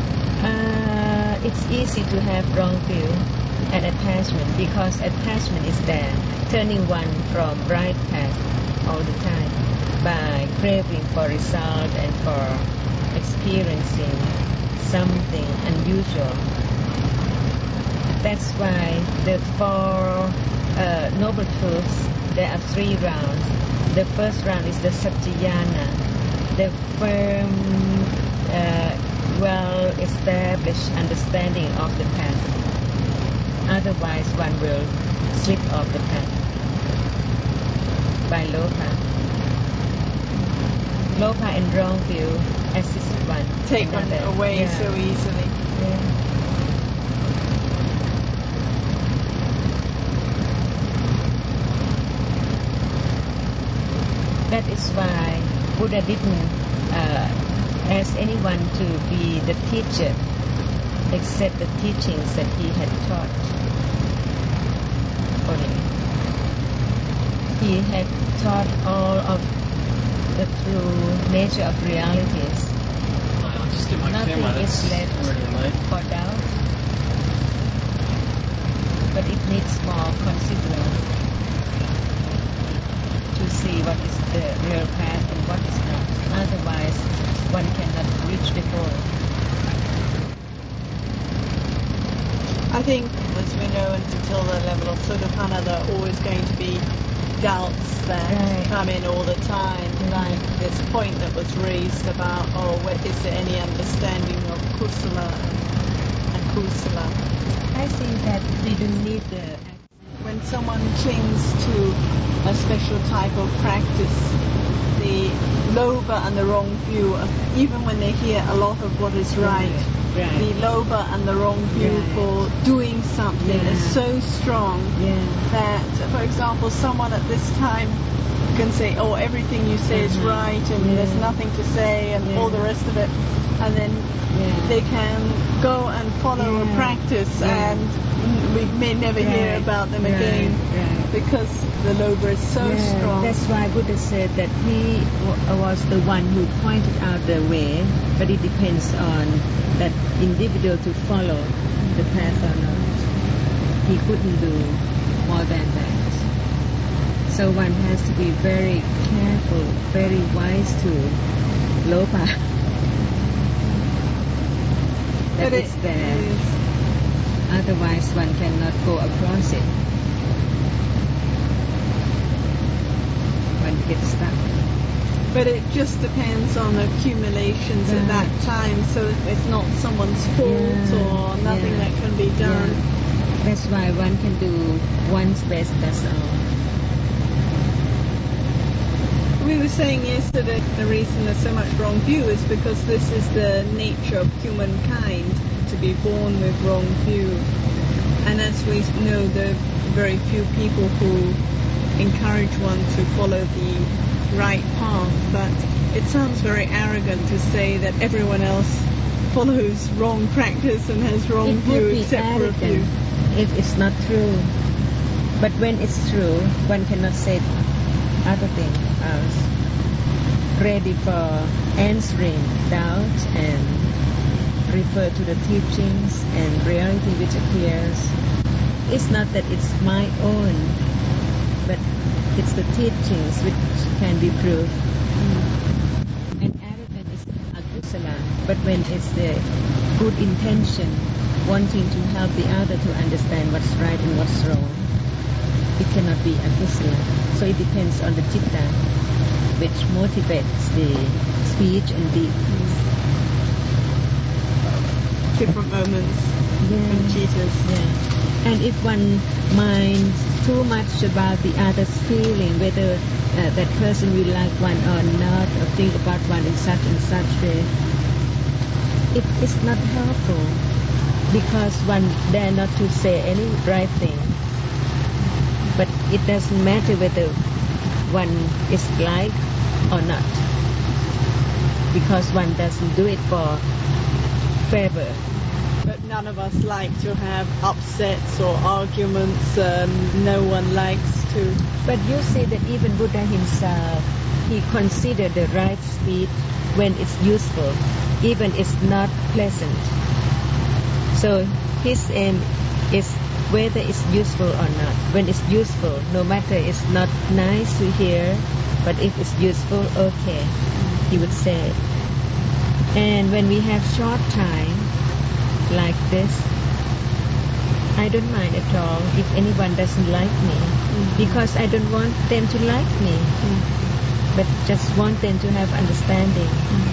It's easy to have wrong view and attachment, because attachment is there, turning one from right path all the time by craving for result and for experiencing something unusual. That's why the 4 Noble Truths, there are 3 rounds. The first round is the Satchayana, the firm, well-established understanding of the path. Otherwise, one will slip off the path by lopa. Lopa and wrong view assist one. Take one away so easily. Yeah. That is why Buddha didn't ask anyone to be the teacher except the teachings that he had taught. Only. He had taught all of the true nature of realities. Nothing is left for doubt, but it needs more considerance to see what is the real path and what is not. Otherwise, one cannot reach the goal. I think, as we know, until the level of Sotapanna, there are always going to be doubts that come in all the time. Like this point that was raised about, is there any understanding of kusala and kusala? I think that we don't need the... When someone clings to a special type of practice, the loba and the wrong view, even when they hear a lot of what is right, the loba and the wrong view for doing something is so strong that, for example, someone at this time can say, everything you say is right and there's nothing to say and all the rest of it, and then they can go and follow a practice and we may never hear about them again because the loba is so strong. That's why Buddha said that he was the one who pointed out the way, but it depends on that individual to follow the path or not. He couldn't do more than that. So one has to be very careful, very wise to lopa. That it's there. Otherwise one cannot go across it. get stuck. But it just depends on accumulations at that time, so it's not someone's fault or nothing that can be done. That's why one can do one's best, that's all. We were saying yesterday the reason there's so much wrong view is because this is the nature of humankind, to be born with wrong view. And as we know, there are very few people who encourage one to follow the right path, but it sounds very arrogant to say that everyone else follows wrong practice and has wrong view except for a few. If it's not true. But when it's true, one cannot say other thing else. Ready for answering doubts and refer to the teachings and reality which appears. It's not that it's my own, but it's the teachings which can be proved. And arrogance is akusala, but when it's the good intention, wanting to help the other to understand what's right and what's wrong, it cannot be akusala. So it depends on the citta, which motivates the speech and deeds. Different moments and cheaters. And if one minds too much about the other's feeling, whether that person will like one or not, or think about one in such and such way, it is not helpful, because one dare not to say any right thing. But it doesn't matter whether one is liked or not, because one doesn't do it for favor. But none of us like to have upsets or arguments. No one likes to. But you see that even Buddha himself, he considered the right speech when it's useful, even it's not pleasant. So his aim is whether it's useful or not. When it's useful, no matter it's not nice to hear, but if it's useful, okay, he would say it. And when we have short time like this, I don't mind at all if anyone doesn't like me, because I don't want them to like me, but just want them to have understanding.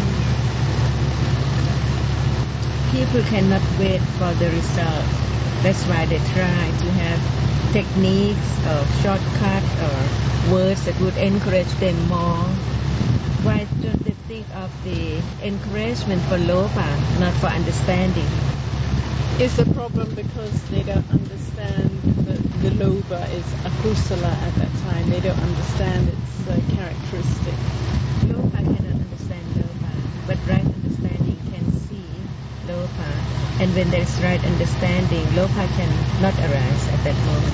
People cannot wait for the result. That's why they try to have techniques or shortcuts or words that would encourage them more. Why don't they think of the encouragement for lopa, not for understanding? It's a problem because they don't understand that the loba is akusala at that time. They don't understand its characteristic. Lopa cannot understand lopa, but right understanding can see lopa. And when there is right understanding, lopa can not arise at that moment.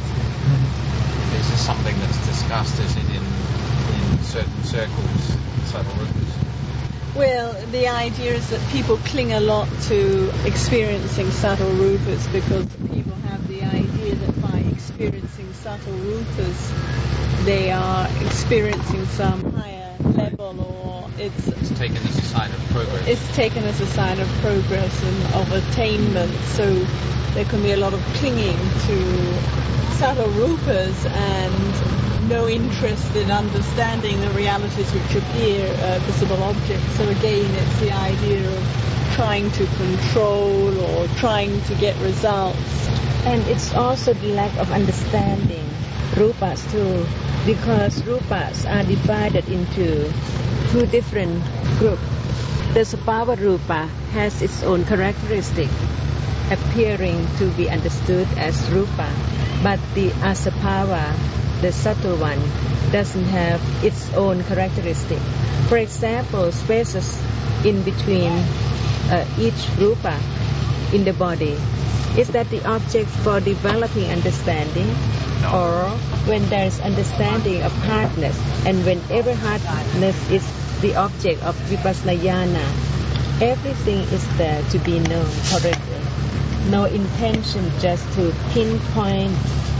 This is something that's discussed, is it, in certain circles, subtle rupas? Well, the idea is that people cling a lot to experiencing subtle rupas because people have the idea that by experiencing subtle rupas, they are experiencing some higher level, or it's taken as a sign of progress. It's taken as a sign of progress and of attainment. So there can be a lot of clinging to subtle rupas and no interest in understanding the realities which appear visible objects. So again, it's the idea of trying to control or trying to get results. And it's also the lack of understanding rupas too, because rupas are divided into two different groups. The Sabhava Rupa has its own characteristic, appearing to be understood as rupa, but the Asabhava, the subtle one, doesn't have its own characteristic. For example, spaces in between each rupa in the body, is that the object for developing understanding? No. Or when there is understanding of hardness, and whenever hardness is the object of vipassana jnana, everything is there to be known correctly. No intention just to pinpoint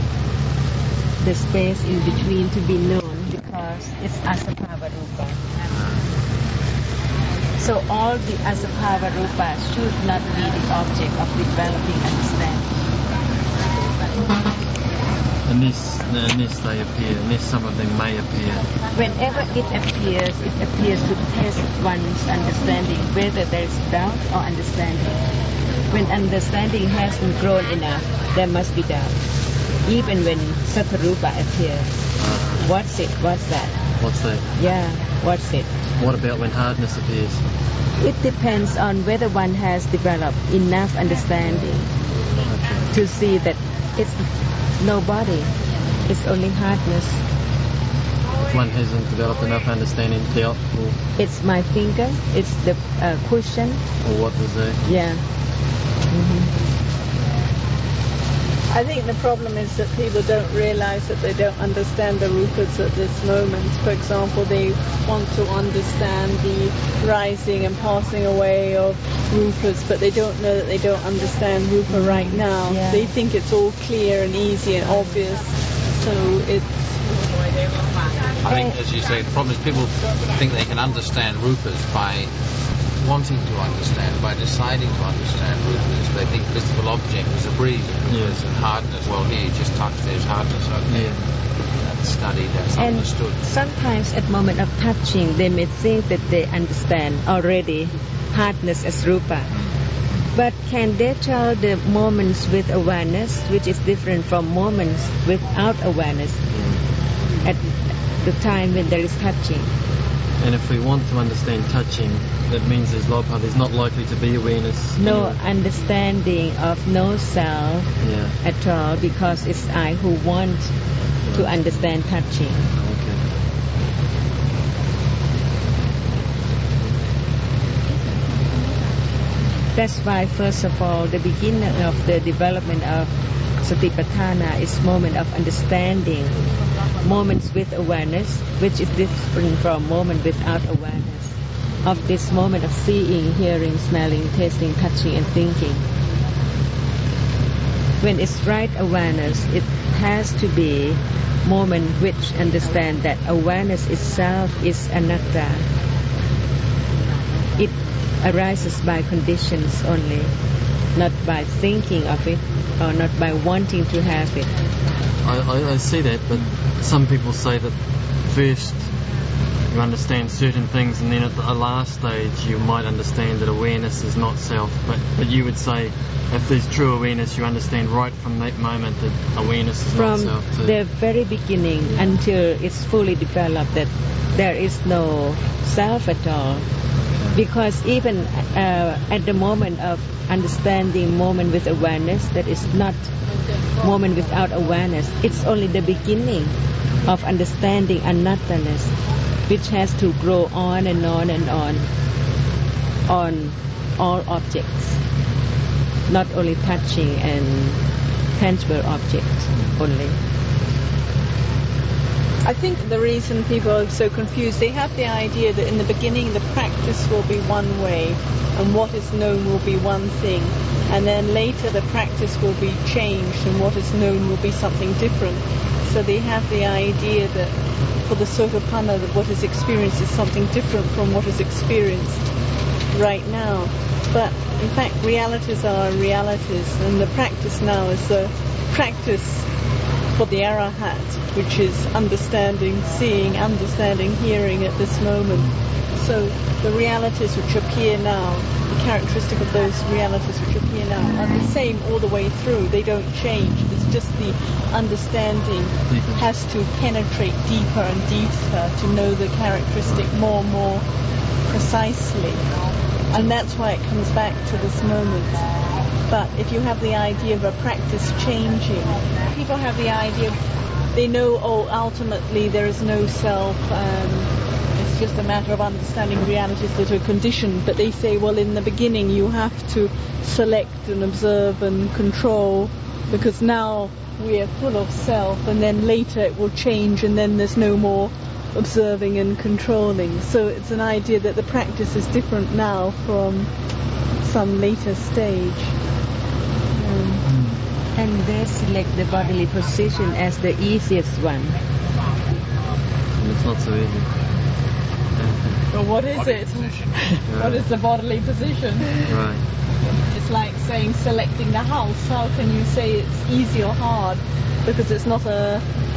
the space in between to be known, because it's Asabhava Rupa. So all the Asabhava Rupa should not be the object of developing understanding. And unless they appear, unless some of them may appear. Whenever it appears to test one's understanding, whether there is doubt or understanding. When understanding hasn't grown enough, there must be doubt. Even when Sattvarupa appears. What's it? What's that? What's that? Yeah, what's it? What about when hardness appears? It depends on whether one has developed enough understanding to see that it's no body, it's only hardness. If one hasn't developed enough understanding, doubt will... It's my finger, it's the cushion. Or what was that? Yeah. Mm-hmm. I think the problem is that people don't realize that they don't understand the rupas at this moment. For example, they want to understand the rising and passing away of rupas, but they don't know that they don't understand rupa right now. Yeah. They think it's all clear and easy and obvious. So it's... I think, as you say, the problem is people think they can understand rupas by wanting to understand, by deciding to understand rupas. They think visible object is a breeze, rupas and hardness. Well, here you just touch, there's hardness. Okay, that's studied, that's and understood. Sometimes at moment of touching, they may think that they understand already hardness as rupa. But can they tell the moments with awareness, which is different from moments without awareness, at the time when there is touching? And if we want to understand touching, that means there's not likely to be awareness. No understanding of no self at all, because it's I who want to understand touching. Okay. That's why, first of all, the beginning of the development of Satipatthana is moment of understanding, moments with awareness, which is different from moment without awareness, of this moment of seeing, hearing, smelling, tasting, touching and thinking. When it's right awareness, it has to be moment which understand that awareness itself is anatta. It arises by conditions only, not by thinking of it or not by wanting to have it. I see that, but some people say that first you understand certain things and then at the last stage you might understand that awareness is not self. But you would say if there's true awareness, you understand right from that moment that awareness is not self too. From the very beginning until it's fully developed that there is no self at all. Because even at the moment of understanding moment with awareness, that is not moment without awareness. It's only the beginning of understanding anattaness, which has to grow on and on and on all objects, not only touching and tangible objects only. I think the reason people are so confused, they have the idea that in the beginning the practice will be one way and what is known will be one thing, and then later the practice will be changed and what is known will be something different. So they have the idea that for the Sotapanna that what is experienced is something different from what is experienced right now. But in fact realities are realities, and the practice now is the practice for the Arahat, which is understanding, seeing, understanding, hearing at this moment. So the realities which appear now, the characteristic of those realities which appear now are the same all the way through. They don't change. It's just the understanding has to penetrate deeper and deeper to know the characteristic more and more precisely. And that's why it comes back to this moment. But if you have the idea of a practice changing, people have the idea of, they know, ultimately there is no self, it's just a matter of understanding realities that are conditioned. But they say, well, in the beginning you have to select and observe and control, because now we are full of self, and then later it will change, and then there's no more observing and controlling. So it's an idea that the practice is different now from some later stage. And they select the bodily position as the easiest one. It's not so easy. Well, what is it? What is the bodily position? Right. It's like saying selecting the house. How can you say it's easy or hard? Because it's not a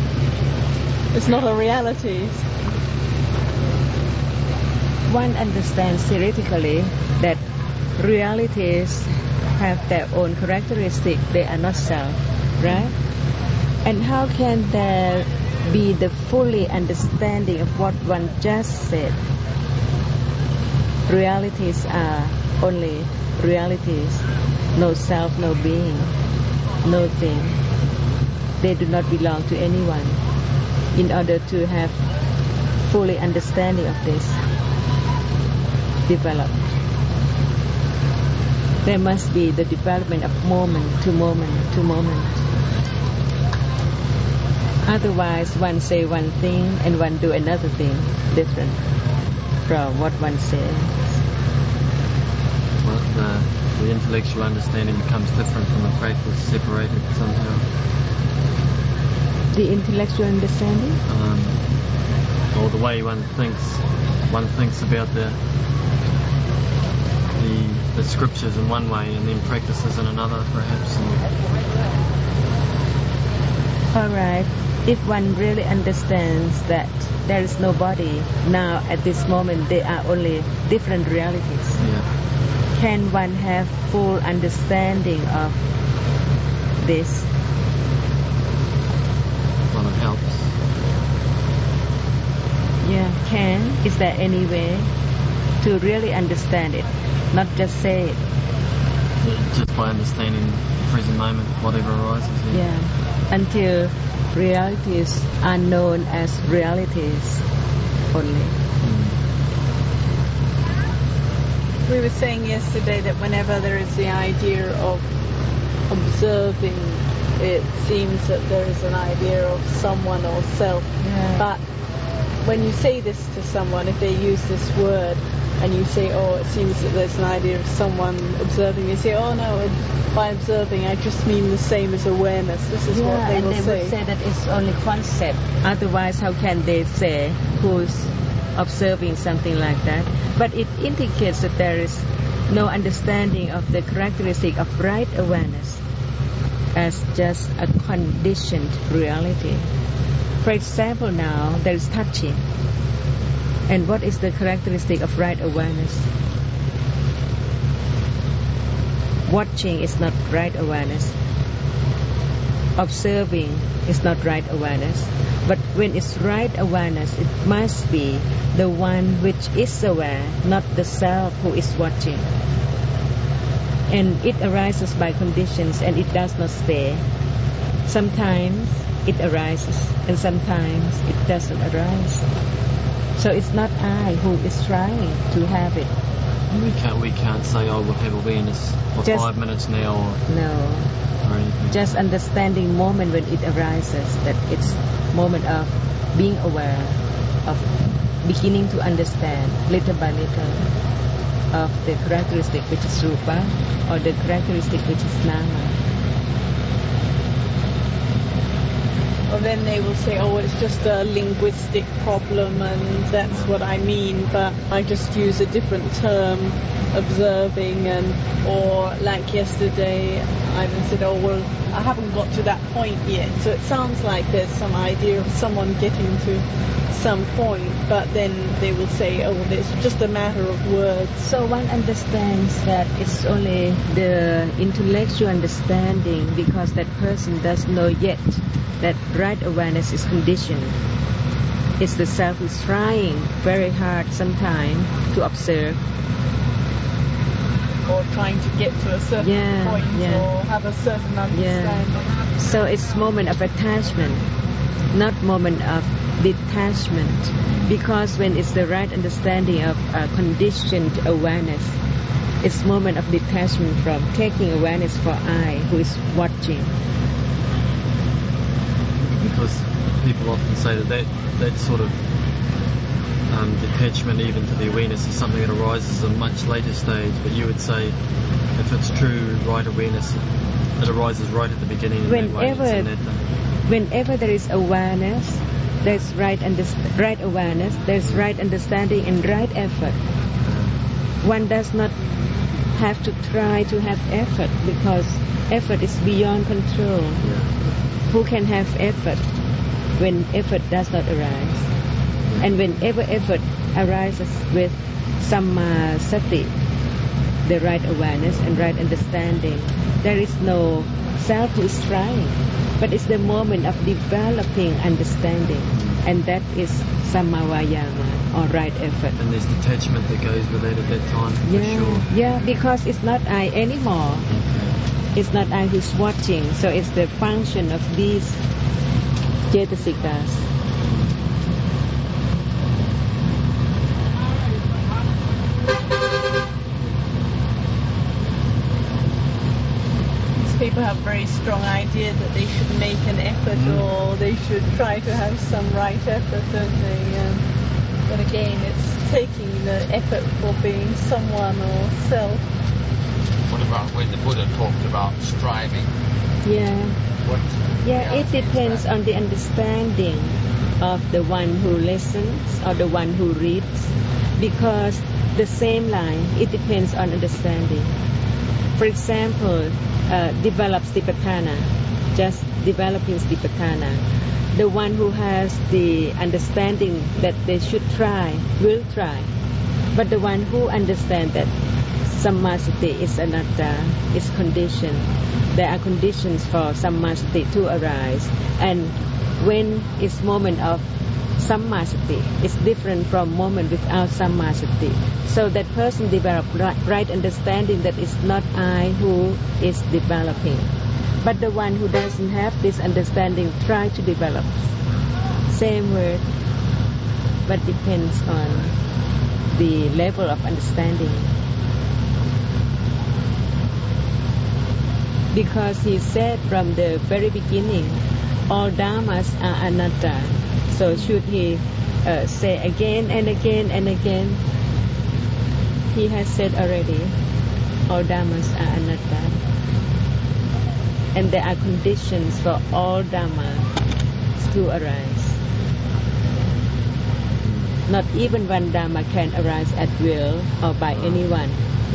reality. One understands theoretically that realities have their own characteristics. They are not self, right? And how can there be the fully understanding of what one just said? Realities are only realities. No self, no being, no thing. They do not belong to anyone. In order to have fully understanding of this developed, there must be the development of moment to moment to moment. Otherwise, one say one thing and one do another thing different from what one says. Well, the intellectual understanding becomes different from the practice, separated somehow. The intellectual understanding? Or the way one thinks about the scriptures in one way and then practices in another, perhaps. All right. If one really understands that there is no body, now at this moment they are only different realities. Yeah. Can one have full understanding of this? Well, it helps. Yeah, can. Is there any way to really understand it, not just say it? Just by understanding the present moment, whatever arises. Yeah. Until realities are known as realities only. We were saying yesterday that whenever there is the idea of observing, it seems that there is an idea of someone or self. Yeah. But when you say this to someone, if they use this word, and you say, oh, it seems that there's an idea of someone observing, they say, oh no, by observing I just mean the same as awareness. This is what they will say. And they would say that it's only concept. Otherwise, how can they say who's observing something like that? But it indicates that there is no understanding of the characteristic of right awareness as just a conditioned reality. For example, now there is touching. And what is the characteristic of right awareness? Watching is not right awareness. Observing is not right awareness. But when it's right awareness, it must be the one which is aware, not the self who is watching. And it arises by conditions and it does not stay. Sometimes it arises and sometimes it doesn't arise. So it's not I who is trying to have it. We can't say, oh, we'll have awareness for just 5 minutes now or anything. Just understanding moment when it arises, that it's moment of being aware, of beginning to understand little by little of the characteristic which is rupa or the characteristic which is nama. Or then they will say, oh, it's just a linguistic problem and that's what I mean, but I just use a different term, observing, or like yesterday, Ivan said, oh, well, I haven't got to that point yet. So it sounds like there's some idea of someone getting to some point, but then they will say, oh, it's just a matter of words. So one understands that it's only the intellectual understanding because that person doesn't know yet that right awareness is conditioned. It's the self who's trying very hard sometimes to observe. Or trying to get to a certain point or have a certain understanding. So it's moment of attachment, not moment of detachment. Because when it's the right understanding of conditioned awareness, it's moment of detachment from taking awareness for I who is watching. Because people often say that sort of detachment even to the awareness is something that arises at a much later stage, but you would say if it's true right awareness, it arises right at the beginning. Whenever there is awareness, there's right awareness, there's right understanding and right effort. One does not have to try to have effort, because effort is beyond control. Who can have effort when effort does not arise? And whenever effort arises with Samma Sati, the right awareness and right understanding, there is no self who is trying, but it's the moment of developing understanding, and that is Samma Vayama, or right effort. And there's detachment that goes with it at that time, for sure. Yeah, because it's not I anymore. It's not I who's watching, so it's the function of these Cetasikas. People have very strong idea that they should make an effort or they should try to have some right effort, don't they? But again, it's taking the effort for being someone or self. What about when the Buddha talked about striving? It depends on the understanding of the one who listens or the one who reads, because the same line, it depends on understanding. For example, develop Satipatthana, just developing Satipatthana. The one who has the understanding that they should try, will try. But the one who understands that Sammasati is anatta, is conditioned. There are conditions for Sammasati to arise. And when it's moment of Sammasati, it's different from moment without Sammasati. So that person develops right understanding that it's not I who is developing. But the one who doesn't have this understanding try to develop. Same word, but depends on the level of understanding. Because he said from the very beginning, all dhammas are anatta. So should he say again and again and again? He has said already, all dhammas are anatta. And there are conditions for all dhammas to arise. Not even one dhamma can arise at will or by anyone.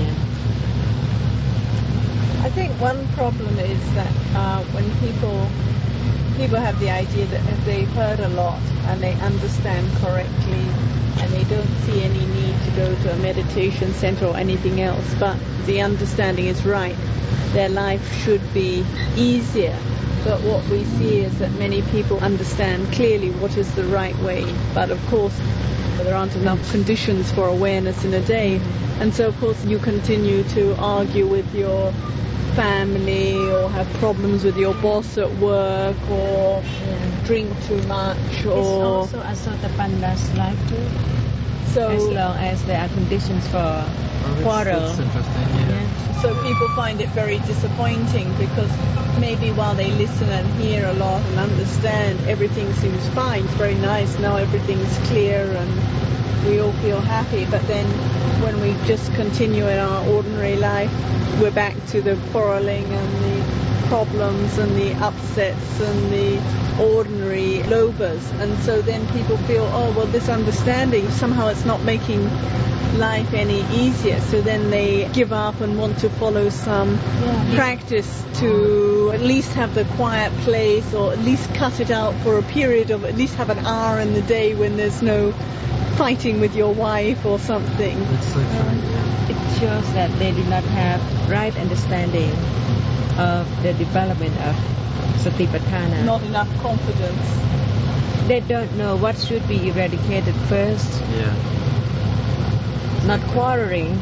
I think one problem is that when people have the idea that if they've heard a lot and they understand correctly and they don't see any need to go to a meditation center or anything else, but the understanding is right, their life should be easier. But what we see is that many people understand clearly what is the right way, but of course there aren't enough conditions for awareness in a day, and so of course you continue to argue with your family or have problems with your boss at work or drink too much, or it's also Asotapanda's life too. So as long as there are conditions for quarrel. That's interesting, So people find it very disappointing because maybe while they listen and hear a lot and understand, everything seems fine, it's very nice, now everything's clear and we all feel happy, but then when we just continue in our ordinary life, we're back to the quarreling and the problems and the upsets and the ordinary lobas. And so then people feel, oh, well, this understanding, somehow it's not making life any easier. So then they give up and want to follow some practice to at least have the quiet place, or at least cut it out for a period of at least have an hour in the day when there's no fighting with your wife or something. It shows that they do not have right understanding of the development of Satipatthana. Not enough confidence. They don't know what should be eradicated first. Not quarreling.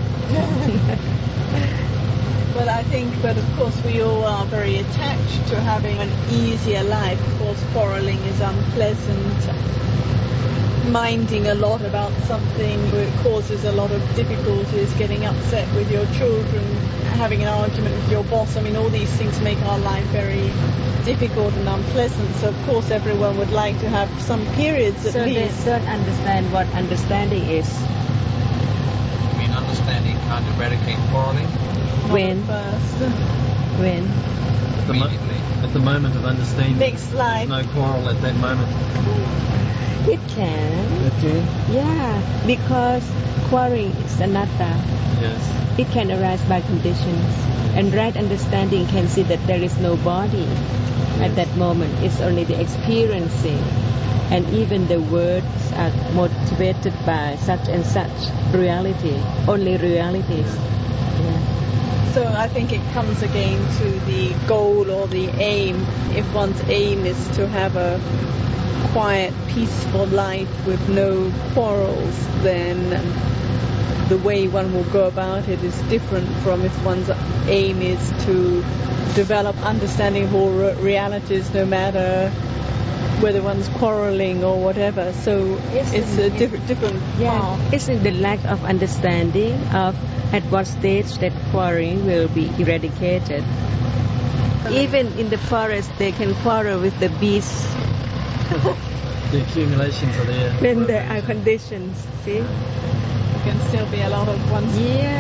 But of course we all are very attached to having an easier life. Of course quarreling is unpleasant. Minding a lot about something it causes a lot of difficulties, getting upset with your children, having an argument with your boss. I mean, all these things make our life very difficult and unpleasant. So, of course, everyone would like to have some periods at least. So they don't understand what understanding is. You mean understanding can't eradicate quarreling? When? When? At the moment of understanding. Makes life. No quarrel at that moment. It can. It can? Yeah, because quarreling is anatta. Yes. It can arise by conditions. And right understanding can see that there is no body at that moment. It's only the experiencing. And even the words are motivated by such and such reality, only realities. Yeah. So I think it comes again to the goal or the aim. If one's aim is to have a quiet, peaceful life with no quarrels, then the way one will go about it is different from if one's aim is to develop understanding of all realities, no matter whether one's quarreling or whatever. So it's a different path. It's the lack of understanding of at what stage that quarreling will be eradicated. Even in the forest, they can quarrel with the beasts. The accumulations are there. When there are conditions, see? There can still be a lot of one's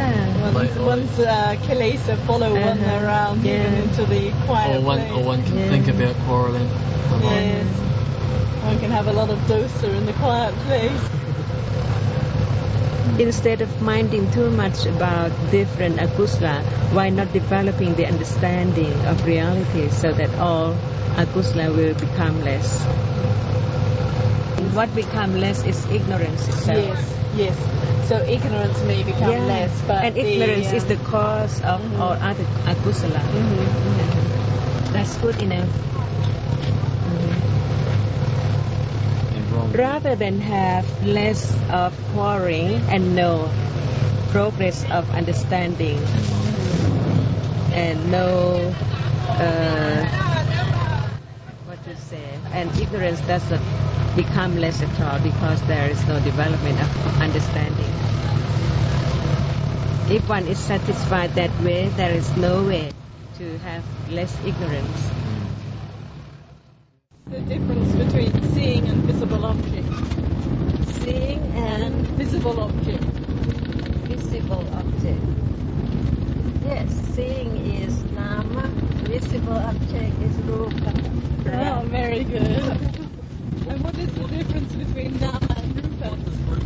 kilesa follow one around even into the quiet place. Or one can think about quarreling. Yes. One can have a lot of dosa in the quiet place. Instead of minding too much about different akusala, why not developing the understanding of reality so that all akusala will become less? What become less is ignorance itself. Yes. So ignorance may become less, but and ignorance is the cause of all other akusala. That's good enough. Rather than have less of quarreling and no progress of understanding and no and ignorance doesn't become less at all because there is no development of understanding. If one is satisfied that way, there is no way to have less ignorance. The difference between seeing and visible object. Seeing and visible object. Visible object. Yes, seeing is nama, visible object is rupa. Oh, very good. And what is the difference between nama and rupa?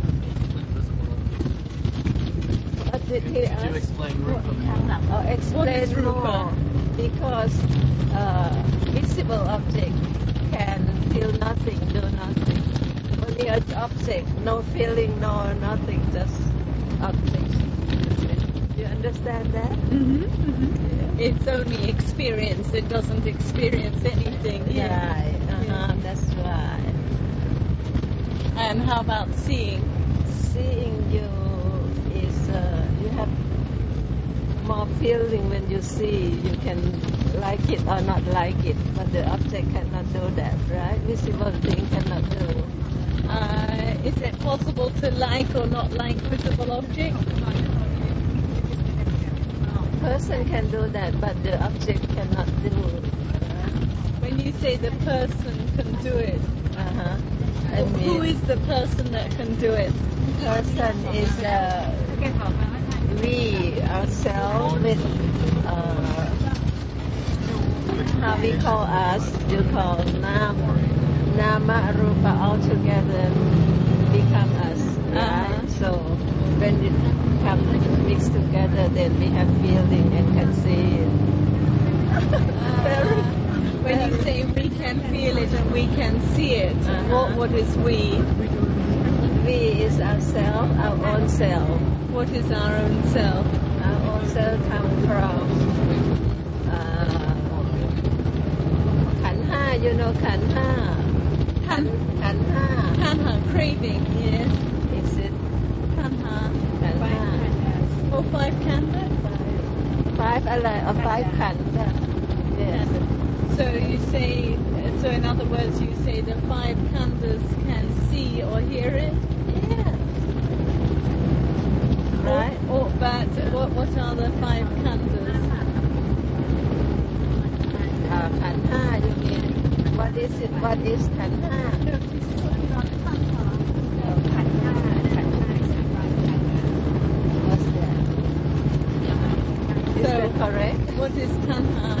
What did he ask? Could you explain rupa? Explain what is rupa? More. Because visible object can feel nothing, do nothing. Only an object, no feeling, no nothing, just object. You understand that? Yeah. It's only experience, it doesn't experience anything. That's right. And how about seeing? Seeing you have more feeling when you see. You can like it or not like it, but the object cannot do that, right? Visible thing cannot do. Is it possible to like or not like visible object? Person can do that, but the object cannot do. When you say the person can do it, who is the person that can do it? Person is we ourselves with how we call us. You call nama, rupa all together become us, right? So when it comes mixed together, then we have feeling and can see it. When you say we can feel it and we can see it, what is we? We is ourself, our own self. What is our own self? Our own self comes from Kanha, you know Kanha. Kanha, craving, yes. Is it? Kanha. Oh, 5 khandha? 5 khandha. Yes. So you say, so in other words, you say the 5 khandhas can see or hear it? Yeah. Right. But what are the 5 khandhas? Kanha, you mean? What is it? What is Kanha? What's that? Is that correct? What is Kanha?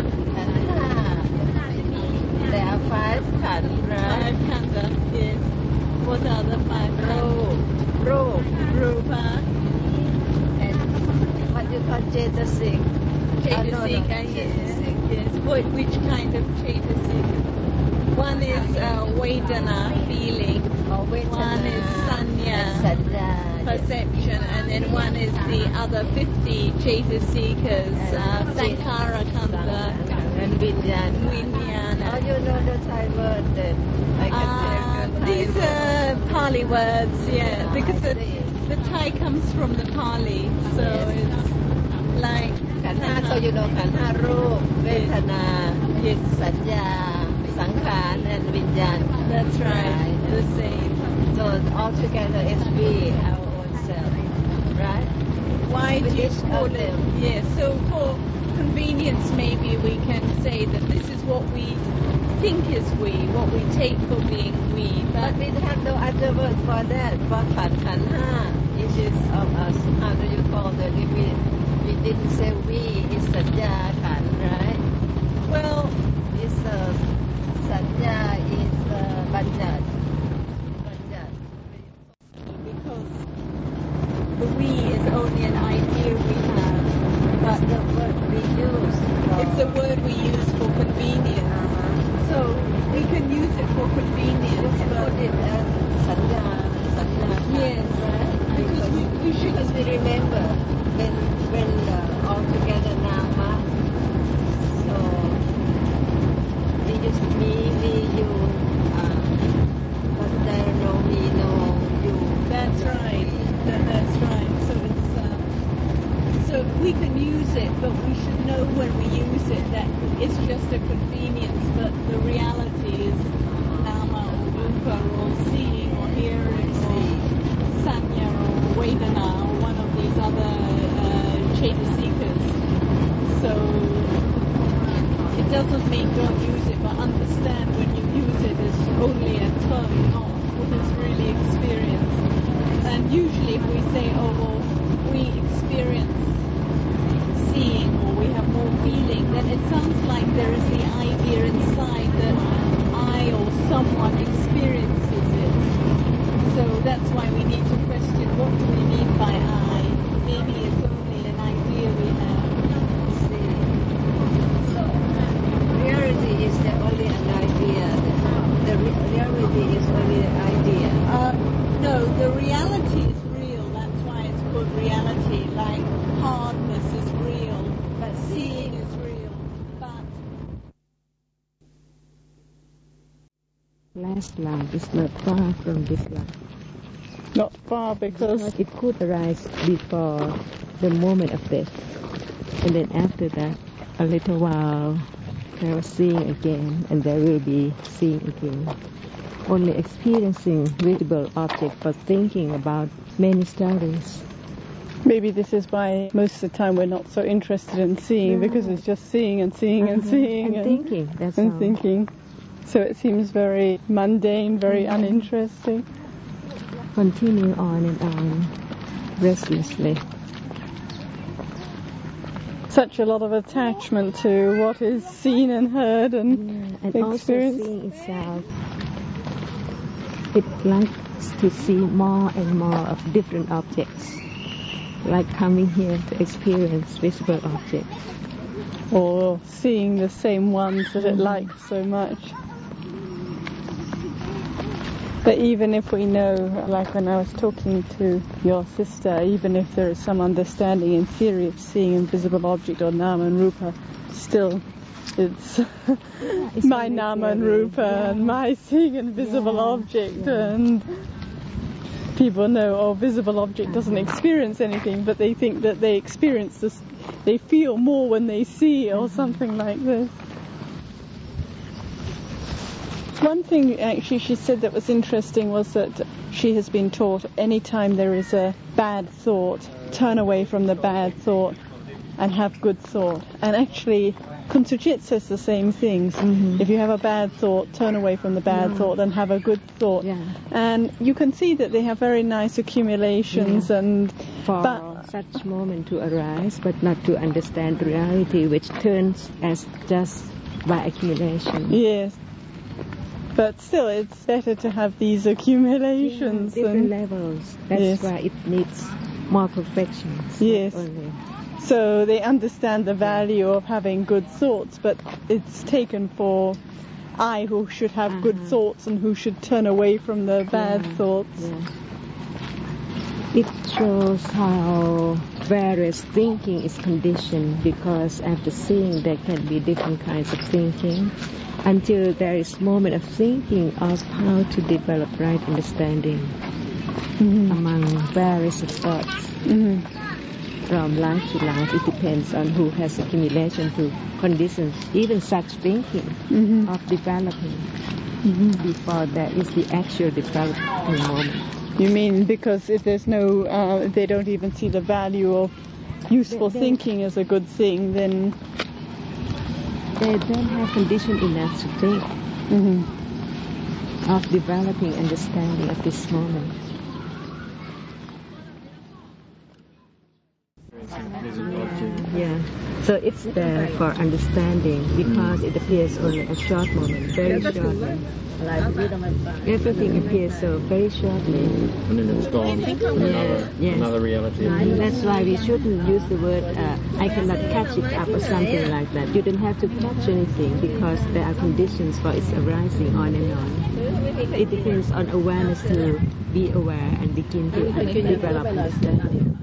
There are 5 khandhas, right? 5 khandhas, yes. What are the 5 khandhas? Rupa. Rupa. And what you call Cetasik? Cetasik, yes. Which kind of Cetasik? One is Vedana, feeling. One is Sanya, perception, and then one is the other 50 Cetasikas, Sankhara, Kanda, and Vijnana. Oh, you know the Thai word then? These are Pali words, yeah, because the Thai comes from the Pali, so it's like... Khanha, so you know Khanha, Rup, Vedana, Sanya, Sankhara, and Vijnana. That's right, the same. So all together it's we, our own self, right? Why do you call it? Yes, so for convenience maybe we can say that this is what we think is we, what we take for being we. But we have no other word for that. For Khanha, it is of us. How do you call it? If we didn't say we, it's Sanya Khan, right? Well, it's Sanya is Banjat. The we is only an idea we have, but the word we use. It's a word we use for convenience. So we can use it for convenience. Put it as Sanya. Yes, right? Because we should. Because we remember when all together Nama. So we use me, you, but there no me, no you. That's right. That's right. So it's so we can use it, but we should know when we use it that it's just a convenience. But the reality is nama or rupa or seeing or hearing or sanya or vedana or one of these other cetasikas. So it doesn't mean don't use it, but understand when you use it as only a term, not what is really experienced. And usually if we say, oh, well, we experience seeing or we have more feeling, then it sounds like there is the idea inside that I or someone experiences it. So that's why we need to question what do we mean by I. Maybe it's only an idea we have. So reality is only an idea. The reality is only an idea. No, the reality is real. That's why it's called reality. Like hardness is real, but seeing is real. But last life is not far from this life. Not far because it could arise before the moment of death, and then after that, a little while, there was seeing again, and there will be seeing again. Only experiencing visible object, but thinking about many stories. Maybe this is why most of the time we're not so interested in seeing, because it's just seeing and seeing and seeing and thinking. That's and all. Thinking. So it seems very mundane, very uninteresting. Continue on and on, restlessly. Such a lot of attachment to what is seen and heard and experienced. Also seeing itself. It likes to see more and more of different objects, like coming here to experience visible objects. Or seeing the same ones that it likes so much. But even if we know, like when I was talking to your sister, even if there is some understanding in theory of seeing invisible object or nama and rupa, still it's my nama and rupa and my seeing invisible object, and people know, oh, visible object doesn't experience anything, but they think that they experience this, they feel more when they see or something like this. One thing actually she said that was interesting was that she has been taught any time there is a bad thought, turn away from the bad thought and have good thought. And actually Kuntujit says the same things. If you have a bad thought, turn away from the bad thought and have a good thought. And you can see that they have very nice accumulations and for such moment to arise, but not to understand reality, which turns as just by accumulation. Yes. But still, it's better to have these accumulations. Different levels. That's why it needs more perfection. Yes. So they understand the value of having good thoughts, but it's taken for I who should have good thoughts and who should turn away from the bad thoughts. Yeah. It shows how various thinking is conditioned, because after seeing there can be different kinds of thinking until there is moment of thinking of how to develop right understanding among various thoughts. From life to life, it depends on who has accumulation to conditions, even such thinking of developing. Before that is the actual developing moment. You mean because if there's no, they don't even see the value of useful thinking as a good thing, then they don't have condition enough to think of developing understanding at this moment. Yeah, so it's there for understanding because it appears only a short moment, very shortly. Everything appears so very shortly. And then it's gone. Another reality. That's why we shouldn't use the word I cannot catch it up or something like that. You don't have to catch anything because there are conditions for its arising on and on. It depends on awareness to be aware and begin to develop understanding.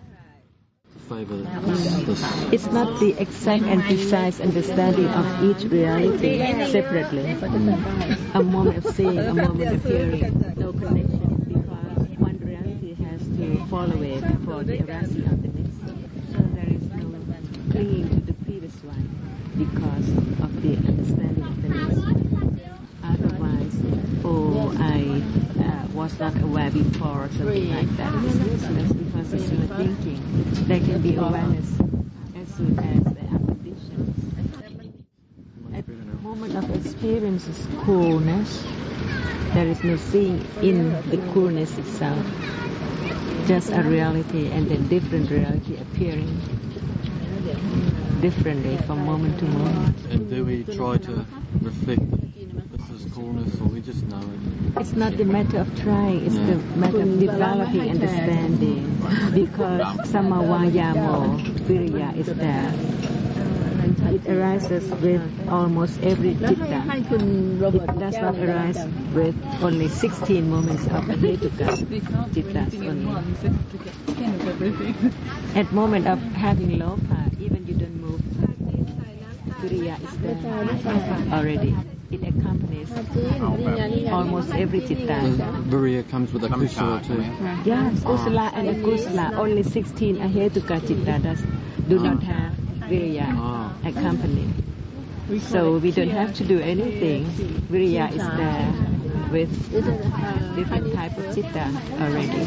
It's not the exact and precise understanding of each reality separately. A moment of seeing, a moment of hearing, no connection, because one reality has to follow it for the arising of the next. So there is no clinging to the previous one because of the understanding of the next one. Otherwise, I was not aware before or something like that. It's useless because it's your thinking. There can be awareness as soon as there are conditions. At the moment of experience is coolness. There is no seeing in the coolness itself. Just a reality and then different reality appearing differently from moment to moment. And do we try to reflect this is coolness, or we just know it? It's not the matter of trying, it's the matter of developing understanding. Because Samavayamo, Viriya is there. It arises with almost every citta. It does not arise with only 16 moments of Hetuka cittas only. At moment of having lopa, even you don't move, Viriya is there already. It accompanies almost every citta. Viriya comes with a kusala too. Yeah, kusala and akusala. Only 16 ahetuka citta do not have Viriya accompany. So we don't have to do anything. Viriya is there with different type of citta already.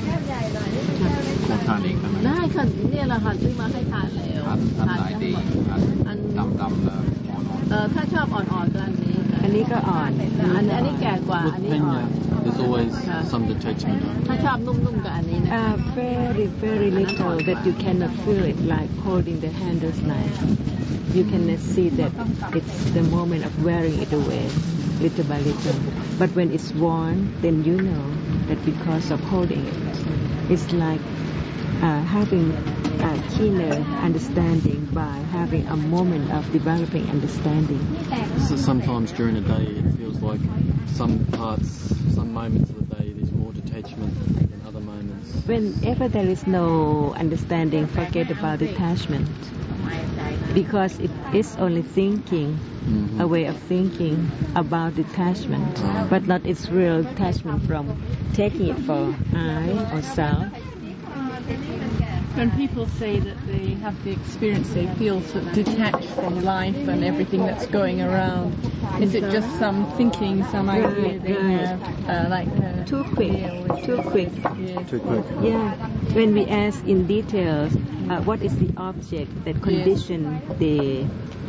ได้ค่ะเนี่ยแหละค่ะซื้อมาให้ทานแล้วทานได้ดีอันดำๆแล้วถ้าชอบอ่อนๆก็อันนี้อันนี้ก็อ่อนอันนี้แก่กว่าอันนี้อ่อน There's always some detachment. ถ้าชอบนุ่มๆกับอันนี้นะ very very little that you cannot feel it like holding the handles knife. You cannot see that it's the moment of wearing it away little by little. But when it's worn, then you know that because of holding it, it's like having a keener understanding by having a moment of developing understanding. So sometimes during the day it feels like some moments of the day there's more detachment than other moments. Whenever there is no understanding, forget about detachment. Because it is only thinking, a way of thinking about detachment, but not its real detachment from taking it for I or self. When people say that they have the experience, they feel sort of detached from life and everything that's going around. Is it just some thinking, some idea they have? Too quick. Yeah. Too quick. Yeah. When we ask in details, what is the object that condition the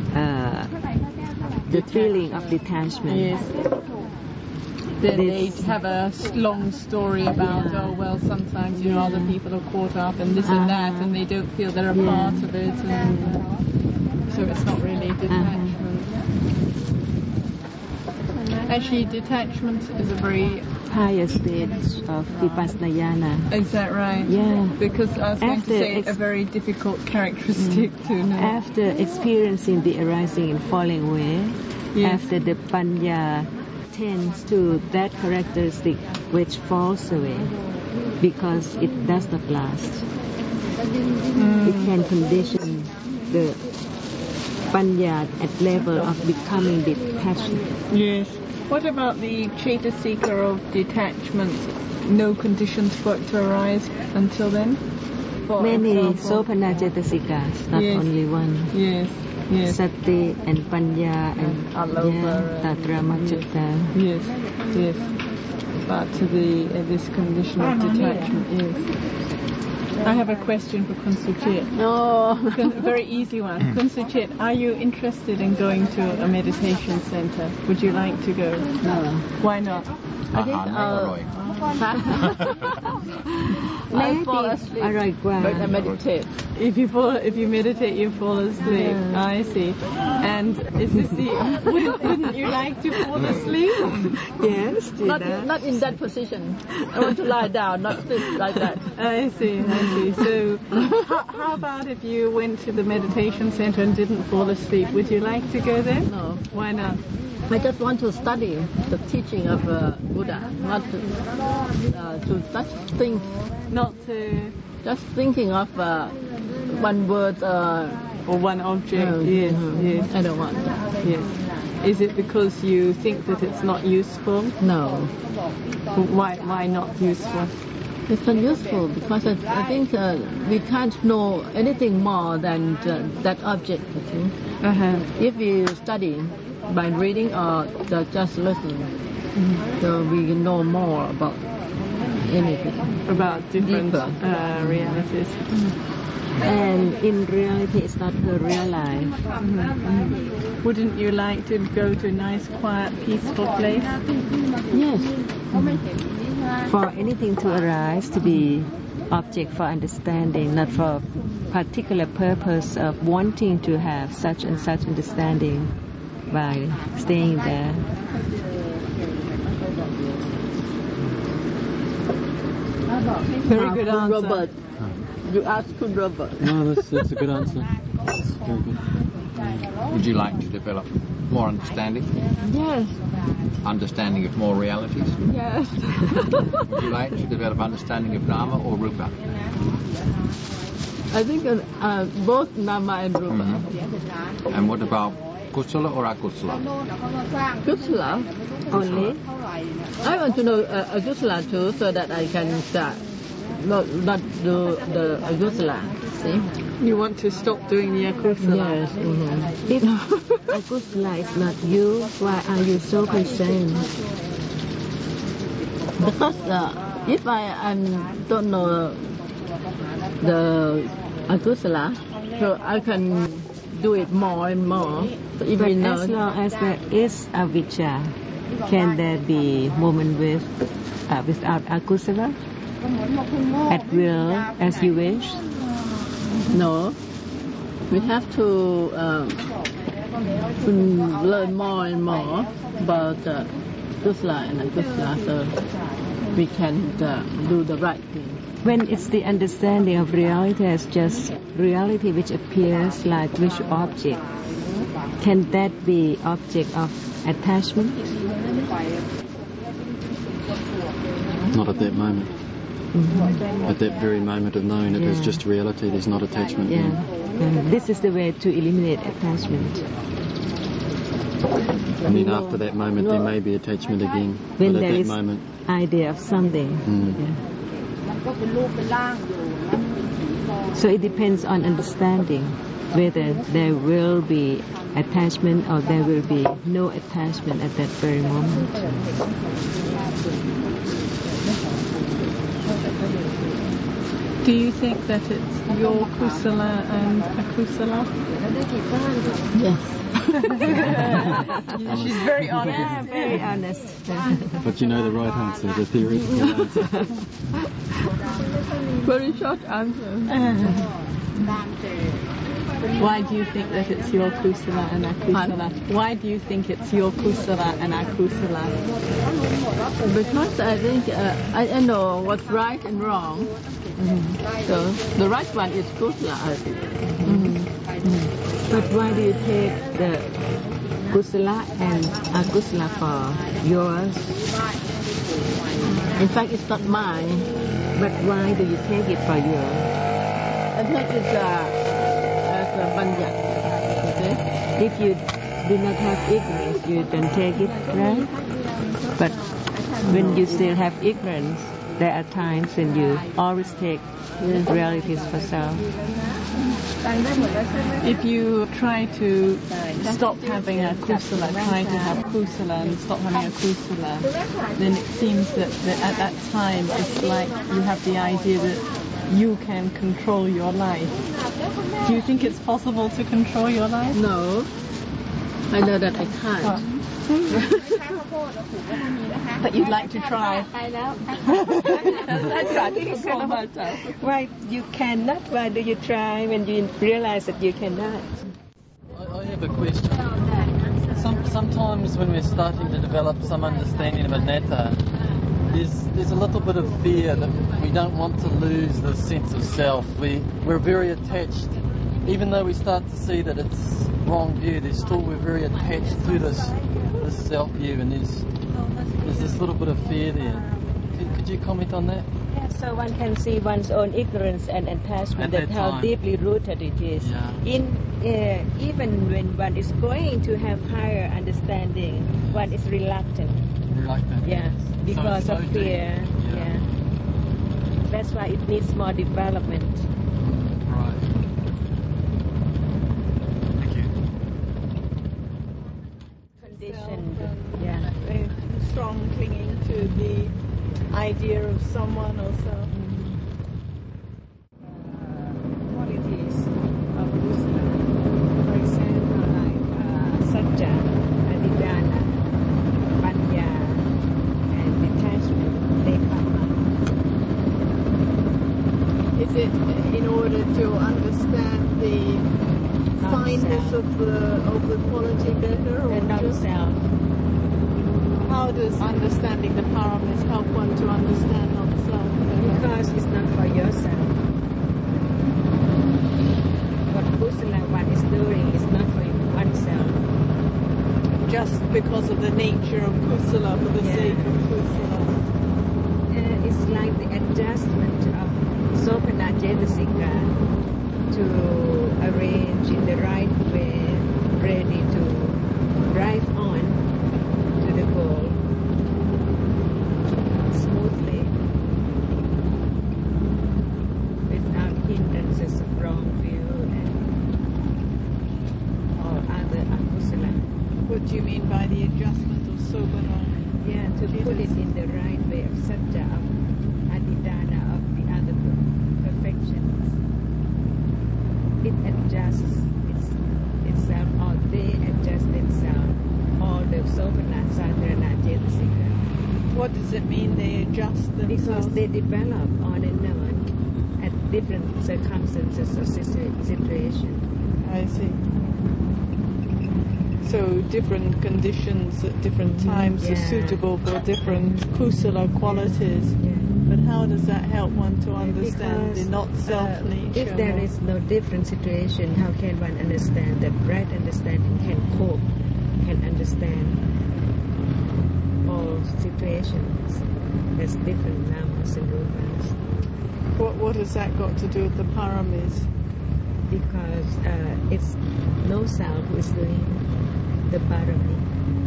feeling of detachment? Yes. Then they have a long story about, sometimes, other people are caught up and this and that, and they don't feel they're a part of it, and so it's not really detachment. Actually, detachment is a very higher stage of vipassana. Is that right? Yeah. Because I was going to say a very difficult characteristic to know. After experiencing the arising and falling away, after the panya tends to that characteristic which falls away because it does not last. It can condition the panya at level of becoming detached. Yes. What about the Cetasika of detachment? No conditions for it to arise until then? Many Sopana Cetasikas, not only one. Yes. Yes. Sati and Panya and Tatramacutta. Yes. But to this condition of detachment, yes. I have a question for Kun Suchit. A very easy one. Kun Suchit, are you interested in going to a meditation center? Would you like to go? No. Why not? I think I fall asleep when I meditate. If you meditate, you fall asleep. Yeah. I see. And is this wouldn't you like to fall asleep? Yes. Not in that position. I want to lie down, not sit like that. I see. So, how about if you went to the meditation center and didn't fall asleep? Would you like to go there? No. Why not? I just want to study the teaching of Buddha, not to touch things. Not to just thinking of one word or one object. Yes. I don't want that. Yes. Is it because you think that it's not useful? No. Why not useful? It's not useful because I think we can't know anything more than that object. I think. If we study by reading or just listening, so we know more about anything. About different realities. And in reality, it's not her real life. Wouldn't you like to go to a nice, quiet, peaceful place? Yes. For anything to arise, to be object for understanding, not for particular purpose of wanting to have such and such understanding by staying there. Very good answer. Robert. You asked Kun Robert. No, that's a good answer. Very good. Would you like to develop more understanding? Yes. Understanding of more realities? Yes. Would you like to develop understanding of Nama or Rupa? I think both Nama and Rupa. And what about Kusala or Akusala? Kusala only. I want to know Akusala too, so that I can start. Not do the Akusala. See? You want to stop doing the Akusala? Yes. If Akusala is not you, why are you so concerned? Because if I don't know the Akusala, so I can do it more and more. So but as long as there is avijja, can there be moment without Akusala? At will, as you wish? No. We have to learn more and more about Kusala and Akusala, so we can do the right thing. When it's the understanding of reality as just reality which appears like visual object, can that be object of attachment? Not at that moment. At that very moment of knowing it is just reality, there's not attachment. This is the way to eliminate attachment. And then after that moment there may be attachment again. When but there at that is moment, idea of something. So it depends on understanding whether there will be attachment or there will be no attachment at that very moment. Do you think that it's your Kusala and Akusala? Yes. She's very honest. Yeah, very honest. but you know the right answer, the theoretical answer. Very short answer. Why do you think that it's your kusala and akusala? Why do you think it's your kusala and akusala? Because I think I know what's right and wrong. So the right one is kusala, I think. But why do you take the kusala and akusala for yours? In fact, it's not mine. But why do you take it for yours? I think it's as a banyat. Okay? If you do not have ignorance, you don't take it, right? But when you still have ignorance, there are times when you always take realities for self. If you try to stop having a kusala, try to have kusala and stop having a kusala, then it seems that at that time it's like you have the idea that you can control your life. Do you think it's possible to control your life? No. I know that I can't. But you'd like to try. Why you cannot? Why do you try when you realize that you cannot? I have a question. Sometimes when we're starting to develop some understanding of anatta, there's a little bit of fear that we don't want to lose the sense of self. We're very attached. Even though we start to see that it's wrong view, we're very attached to this self view, and there's this little bit of fear there. Could you comment on that? Yeah, so one can see one's own ignorance and attachment, that how deeply rooted it is. Yeah. Even when one is going to have higher understanding, one is reluctant. Yeah, because of fear. Yeah. That's why it needs more development. Right. Thank you. Conditioned. Yeah. Very strong clinging to the idea of someone or self. Qualities of wisdom. For example, like Satya, Adhidana, Panya, and detachment, they come up. Is it in order to understand the fineness of the quality better, or non-self? How does understanding the paramis help one to understand non-self? Because it's not for yourself. What kusala one is doing is not for oneself. Just because of the nature of kusala, for the sake of kusala. It's like the adjustment of Sopana Cetasika to arrange in the right way, ready to drive on to the goal smoothly, without hindrances of wrong view and all other akusala. What do you mean by the adjustment of Sopana? Yeah, to put it in the right way of Satya, of Adhidana, of the other perfections. It adjusts itself, or they adjust themselves, all the Sopana, Sadhana, Cetasika. What does it mean they adjust themselves? Because they develop on and on at different circumstances or situations. I see. So different conditions at different times are suitable for different kusala qualities. Yeah. But how does that help one to understand the not-self nature? If there is no different situation, how can one understand that right understanding can cope, can understand all situations? There's different namas and rupas. What has that got to do with the paramis? Because it's no self who is doing the parami.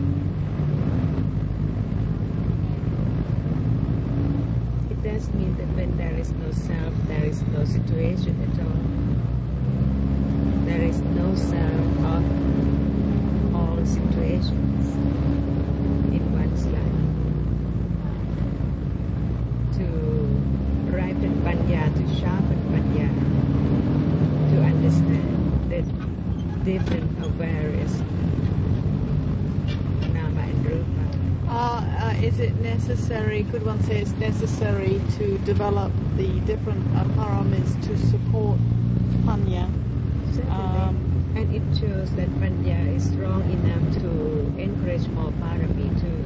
It does mean that when there is no self, there is no situation at all. There is no self of all situations in one's life. To ripen panya, to sharpen panya, to understand the different awareness, nama and rupa. Is it necessary, could one say it's necessary to develop the different paramis to support panya? And it shows that Panya is strong enough to encourage more parami too.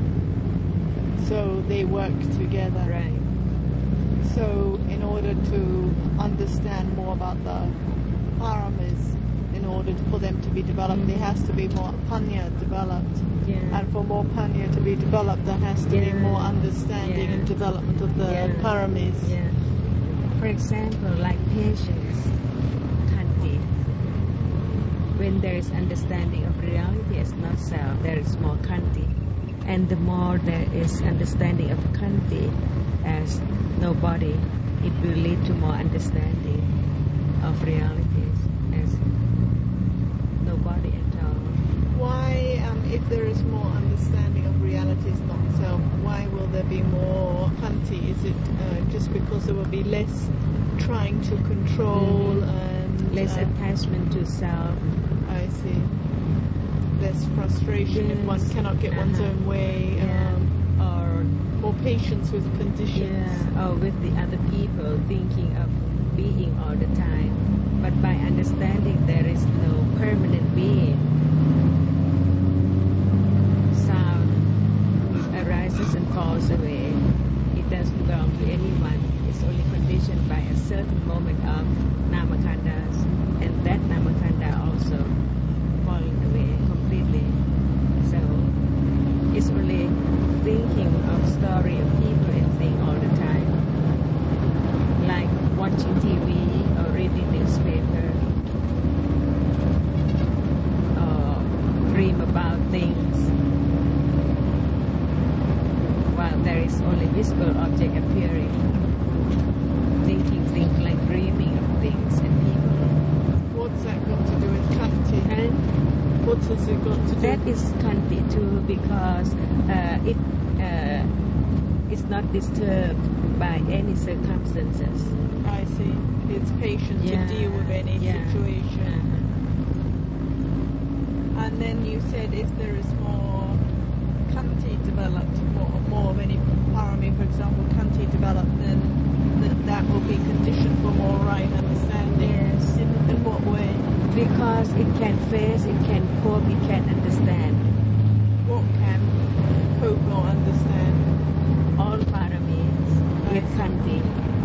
So they work together. Right. So in order to understand more about the paramis, in order for them to be developed, there has to be more Panya developed. Yeah. And for more Panya to be developed, there has to be more understanding and development of the paramis. Yeah. For example, like patience, Khanti. When there is understanding of reality as not self, there is more Khanti. And the more there is understanding of Khanti as nobody, it will lead to more understanding of realities as nobody at all. Why, if there is more understanding of realities not self, why will there be more Khanti? Is it just because there will be less trying to control and less attachment to self? I see. Less frustration if one cannot get one's own way, or more patience with conditions. Or with the other people, thinking of being all the time. But by understanding there is no permanent being, sound arises and falls away. It doesn't belong to anyone. It's only conditioned by a certain moment of namakhandas, and that namakhanda also falling away completely. So it's only thinking of story of people and thing all the time, like watching TV or reading newspaper or dream about things, while there is only visible object appearing. Thinking things like dreaming of things and people. What's that got to do with Khanti? And what has it got to do? That is Khanti too, because it's not disturbed by any circumstances. I see. It's patient to deal with any situation. And then you said if there is more Khanti developed, more of any parami, for example, Khanti developed, then that will be conditioned for more right understanding. Yes. In what way? Because it can face, it can cope, it can understand. What can cope or understand? All paramis with Khanti.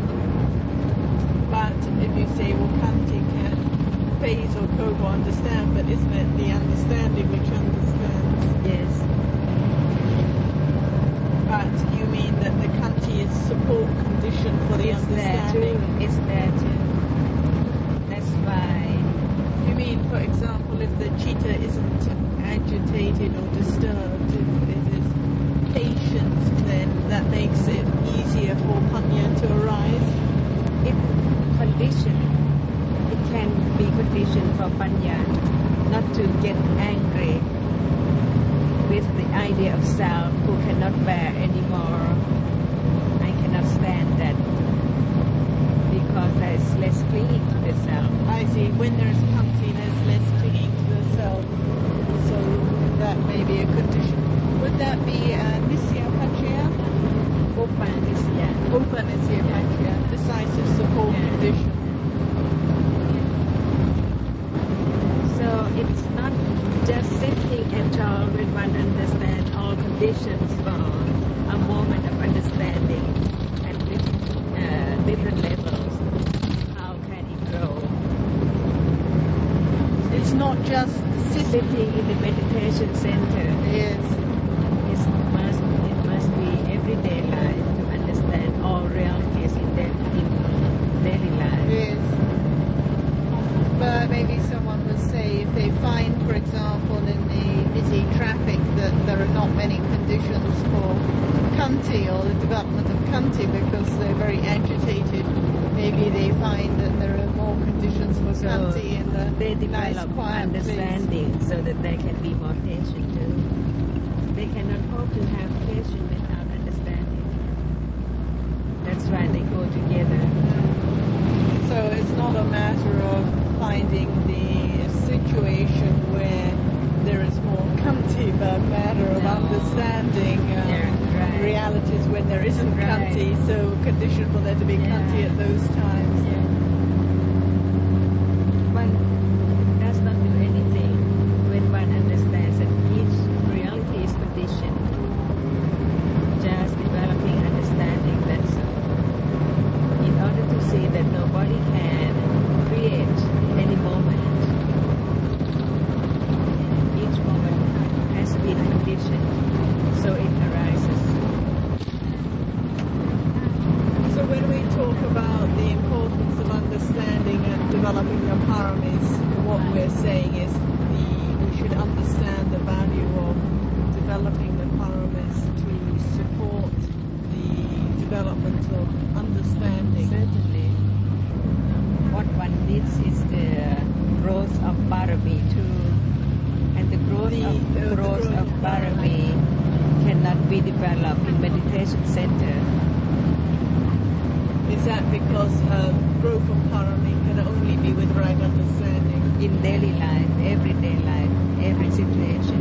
But if you say, well, Khanti can phase or cope or understand, but isn't it the understanding which understands? Yes. But you mean that the Khanti is support condition for the understanding? It's there too. That's why. You mean, for example, if the cheetah isn't agitated or disturbed, if it is patient, then that makes it easier for Panya to arise? If conditioned, it can be conditioned for Panya not to get angry with the idea of self who cannot bear anymore. I cannot stand that because there is less clinging to the self. I see. When there is Khanti, there's less clinging to the self. So that may be a condition. Would that be Nisya Patria? Upanisya. Upanisya Patria. Decisive support condition. So it's not just sitting at all when one understands all conditions for a moment of understanding at different levels. How can it grow? It's not just sitting in the meditation center. Yes. It must be everyday life to understand all realities in daily life. Yes. But maybe someone would say if they find, for example, in the busy traffic that there are not many conditions for Khanti or the development of Khanti because they're very agitated, maybe they find that there are more conditions for Khanti in the they nice develop quiet understanding place. so that there can be more patient too. They cannot hope to have patience without understanding. That's why they go together. So it's not a matter of finding the situation where there is more Khanti, but a matter of understanding realities when there isn't Khanti, so condition for there to be Khanti at those times. One develop in meditation center. Is that because growth of parami can only be with right understanding? In daily life, everyday life, every situation.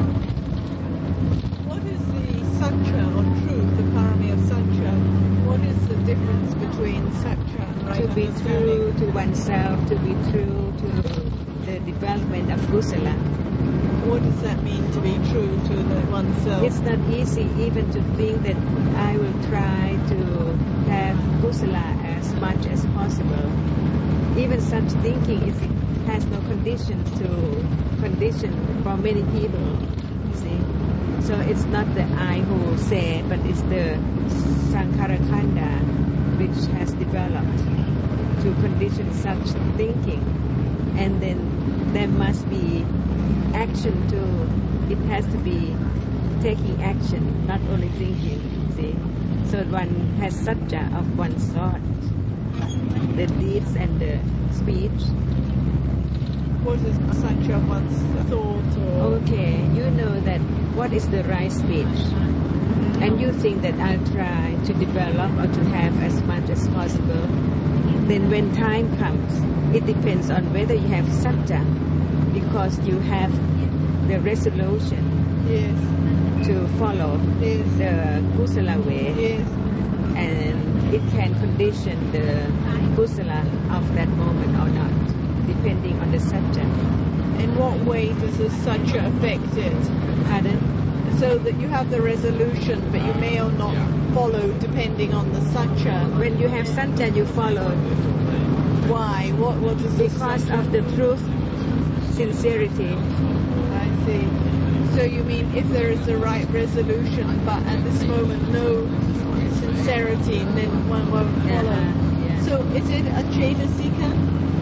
What is the satcha or truth, the parami of satcha? What is the difference between satcha and right To be understanding? true to oneself, to be true to the development of kusala. What does that mean to be true to oneself? It's not easy even to think that I will try to have kusala as much as possible. Even such thinking has no condition for many people. See, so it's not the I who say, but it's the Sankhara-khanda which has developed to condition such thinking, and then there must be action too. It has to be taking action, not only thinking. See, so one has satcha of one sort, the deeds and the speech. What is satcha of one's thought? Or Okay, you know that what is the right speech, and you think that I'll try to develop or to have as much as possible. Then when time comes, it depends on whether you have satcha, because you have the resolution to follow the kusala way, and it can condition the kusala of that moment or not, depending on the satcha. in what way does the satcha affect it? Pardon? So that you have the resolution, but you may or not follow depending on the satcha. When you have satcha, you follow. Why? What is the Because satcha? of the truth, sincerity. I see. So you mean if there is the right resolution, but at this moment no sincerity, then one won't follow. Yeah. So is it a cetasika?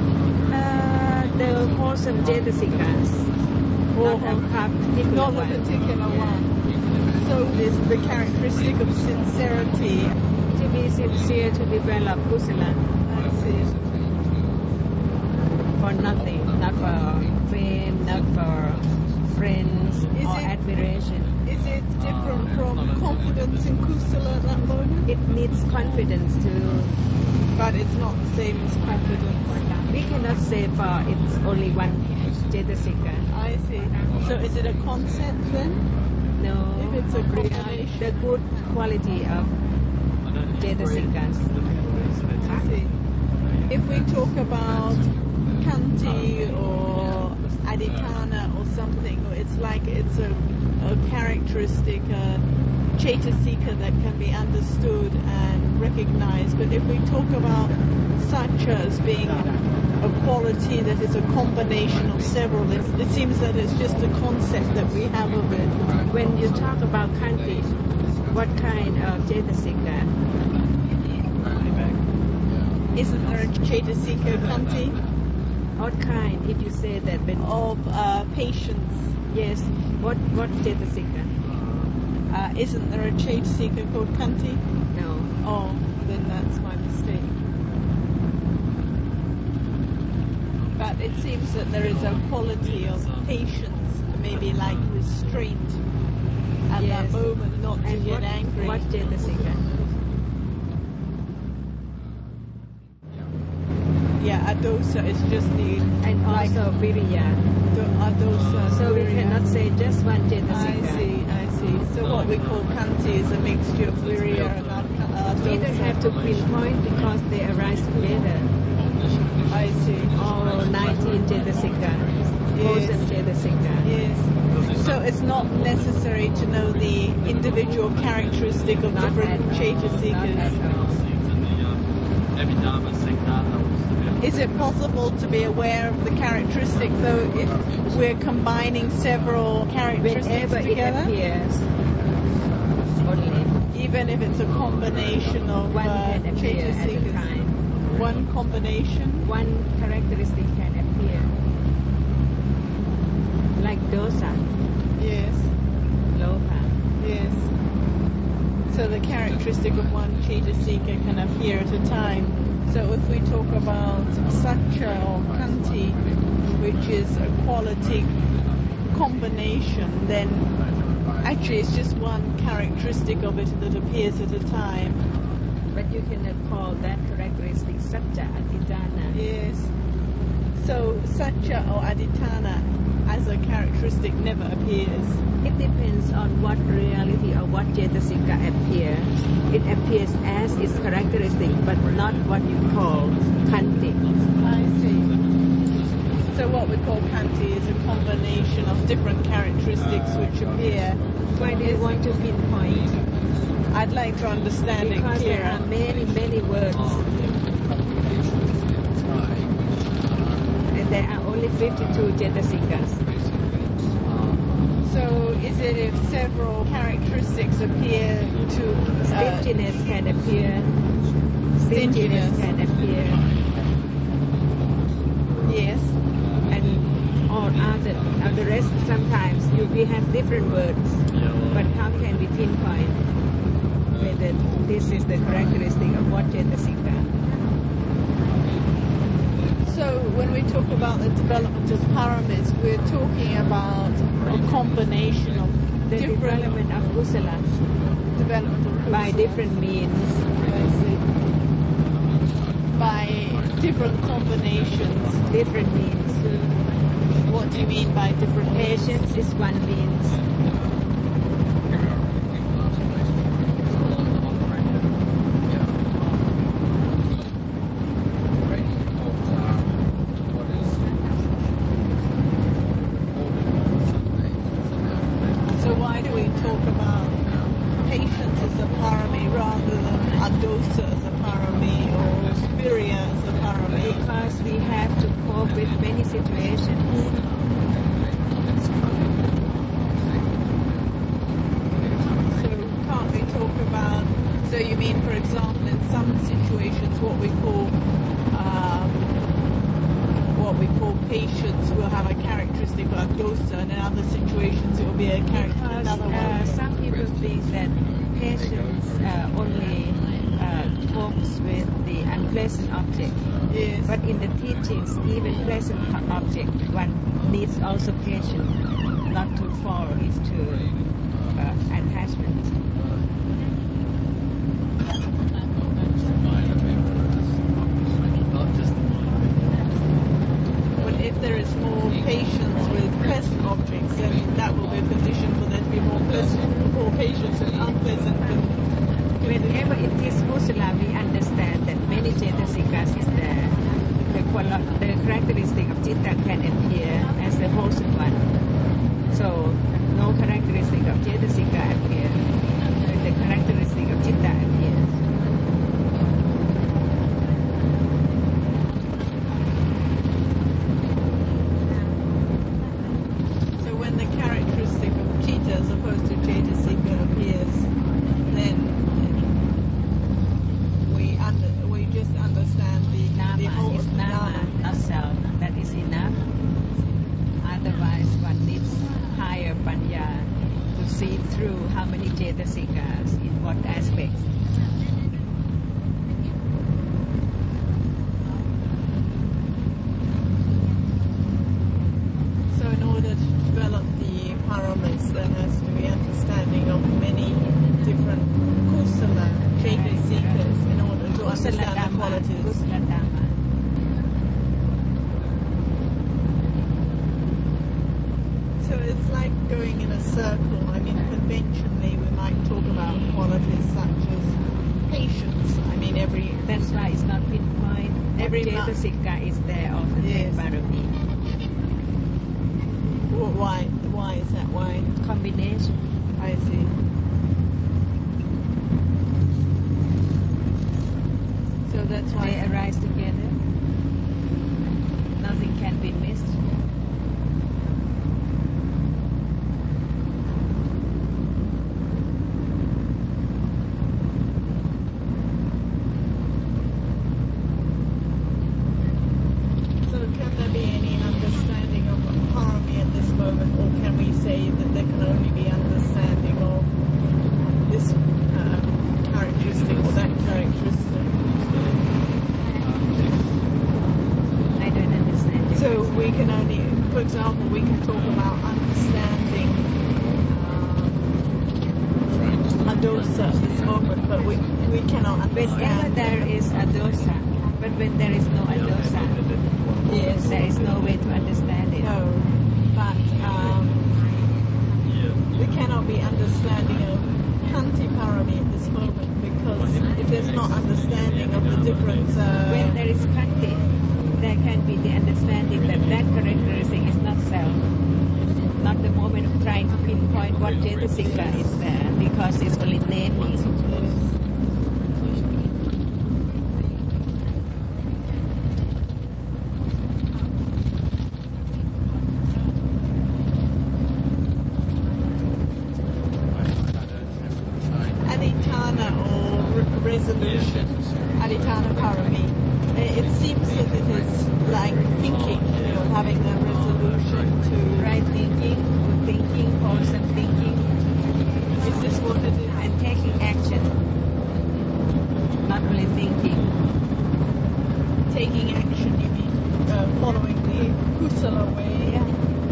The wholesome cetasikas, not a particular Not a one. particular one. So is the characteristic of sincerity. To be sincere, to develop kusala I see. for nothing, not for fame, not for friends or admiration. Is it different from confidence in kusala at that moment? It needs confidence to. But it's not the same as confidence. We cannot say for it's only one cetasika. I see. So is it a concept then? No, If it's a combination. the good quality of cetasikas. I see. If we talk about Kanti or Adhikana or something, it's like it's a characteristic, cetasika that can be understood and recognized. But if we talk about satcha as being a quality that is a combination of several, it seems that it's just a concept that we have of it. When you talk about kanti, what kind of cetasika? Isn't there a cetasika kanti? What kind? If you say that, but Of patience. yes, what cetasika? Isn't there a cetasika called kanti? No. Oh, then that's my mistake. But it seems that there is a quality of patience, maybe like restraint at Yes. that moment, not to And get angry. what cetasika? Yeah, adosa is just the And like also viriya. adosa. So we virya. cannot say just one I cetasika. see. So what we call kanti is a mixture of virya and adosa. We don't have to pinpoint because they arise together. I see. All 19 cetasika, wholesome cetasika. Yes. So it's not necessary to know the individual characteristic of Not different Not cetasikas. at all. Is it possible to be aware of the characteristic though if we're combining several characteristics Whenever it together? appears, only Even if it's a combination of one can appear at a cetasikas? time. One combination? One characteristic can appear. Like dosa, Yes. lopa. Yes. So the characteristic of one cetasika can appear at a time. So if we talk about satcha or kanti, which is a quality combination, then Actually, it's just one characteristic of it that appears at a time. But you cannot call that characteristic Satya Aditana. Yes. So Satya or Aditana as a characteristic never appears. It depends on what reality or what Cetasika appears. It appears as its characteristic, but not what you call Kanti. I see. So what we call Kanti is a combination of different characteristics which appear. Why do you want to pinpoint? I'd like to understand it because clearer. There are many, many words. And there are only 52 Cetasikas. So is it if several characteristics appear to... Stinginess can appear. Stinginess can appear. Yes. And all other, the rest sometimes we have different words. But how can we pinpoint whether this is the characteristic of what Cetasika? So when we talk about the development of pyramids, we're talking about a combination of the development of kusala. Development of kusala. By different means. By different combinations. Different means. What do you mean by different means? Patience is one means. So why do we talk about patience as a parami rather than adosa as a parami or virya as a parami? Because we have to cope with many situations. So can't we talk about, so you mean for example in some situations what we call patience will have a characteristic like dosa, and in other situations it will be a characteristic another one. Some people think that patience only copes with the unpleasant object. Yes. But in the teachings, even pleasant object, one needs also patience, not to fall into attachment. If there is more patience with pleasant objects, then that will be a condition for there to be more patience with unpleasant things. Whenever it is kusala, we understand that many Cetasikas is there. The characteristic of Citta can appear as the wholesome one. So, no characteristic of Cetasika appears, but the characteristic of Citta appears. As opposed to Cetasika appears, then we just understand the Nama is Nama, not self. That is enough. Otherwise, one needs higher panya to see through how many Cetasikas in what aspects. So in order to develop the pyramids, there has to be understanding of many different kusala Cetasikas in order to understand the qualities. Kusala Dhamma. So it's like going in a circle. I mean, conventionally we might talk about qualities such as patience. I mean, that's why it's not pinpoint. Every Cetasika is there of the same parami. Why is that? Why? Combination. I see. So that's why they arise together. Nothing can be missed. So can there be any understanding of parami at this moment, or can we say that there can only be understanding of at this moment, but we cannot understand. Whenever there is a dosa, but when there is no dosa, yes, there is no way to understand it. No, but we cannot be understanding of Kanti Parami at this moment, because if there's not understanding of the different... when there is Kanti, there can be the understanding that that characteristic is not self. Not the moment of trying to pinpoint what Cetasika is there, because it's only naming. Aditana or resolution, Aditana Parami, it seems that it is like thinking, having a resolution to... Right thinking, good thinking, wholesome thinking. Is this what it is? And taking action, not only thinking. Taking action, you mean following the Kusala way? Yeah.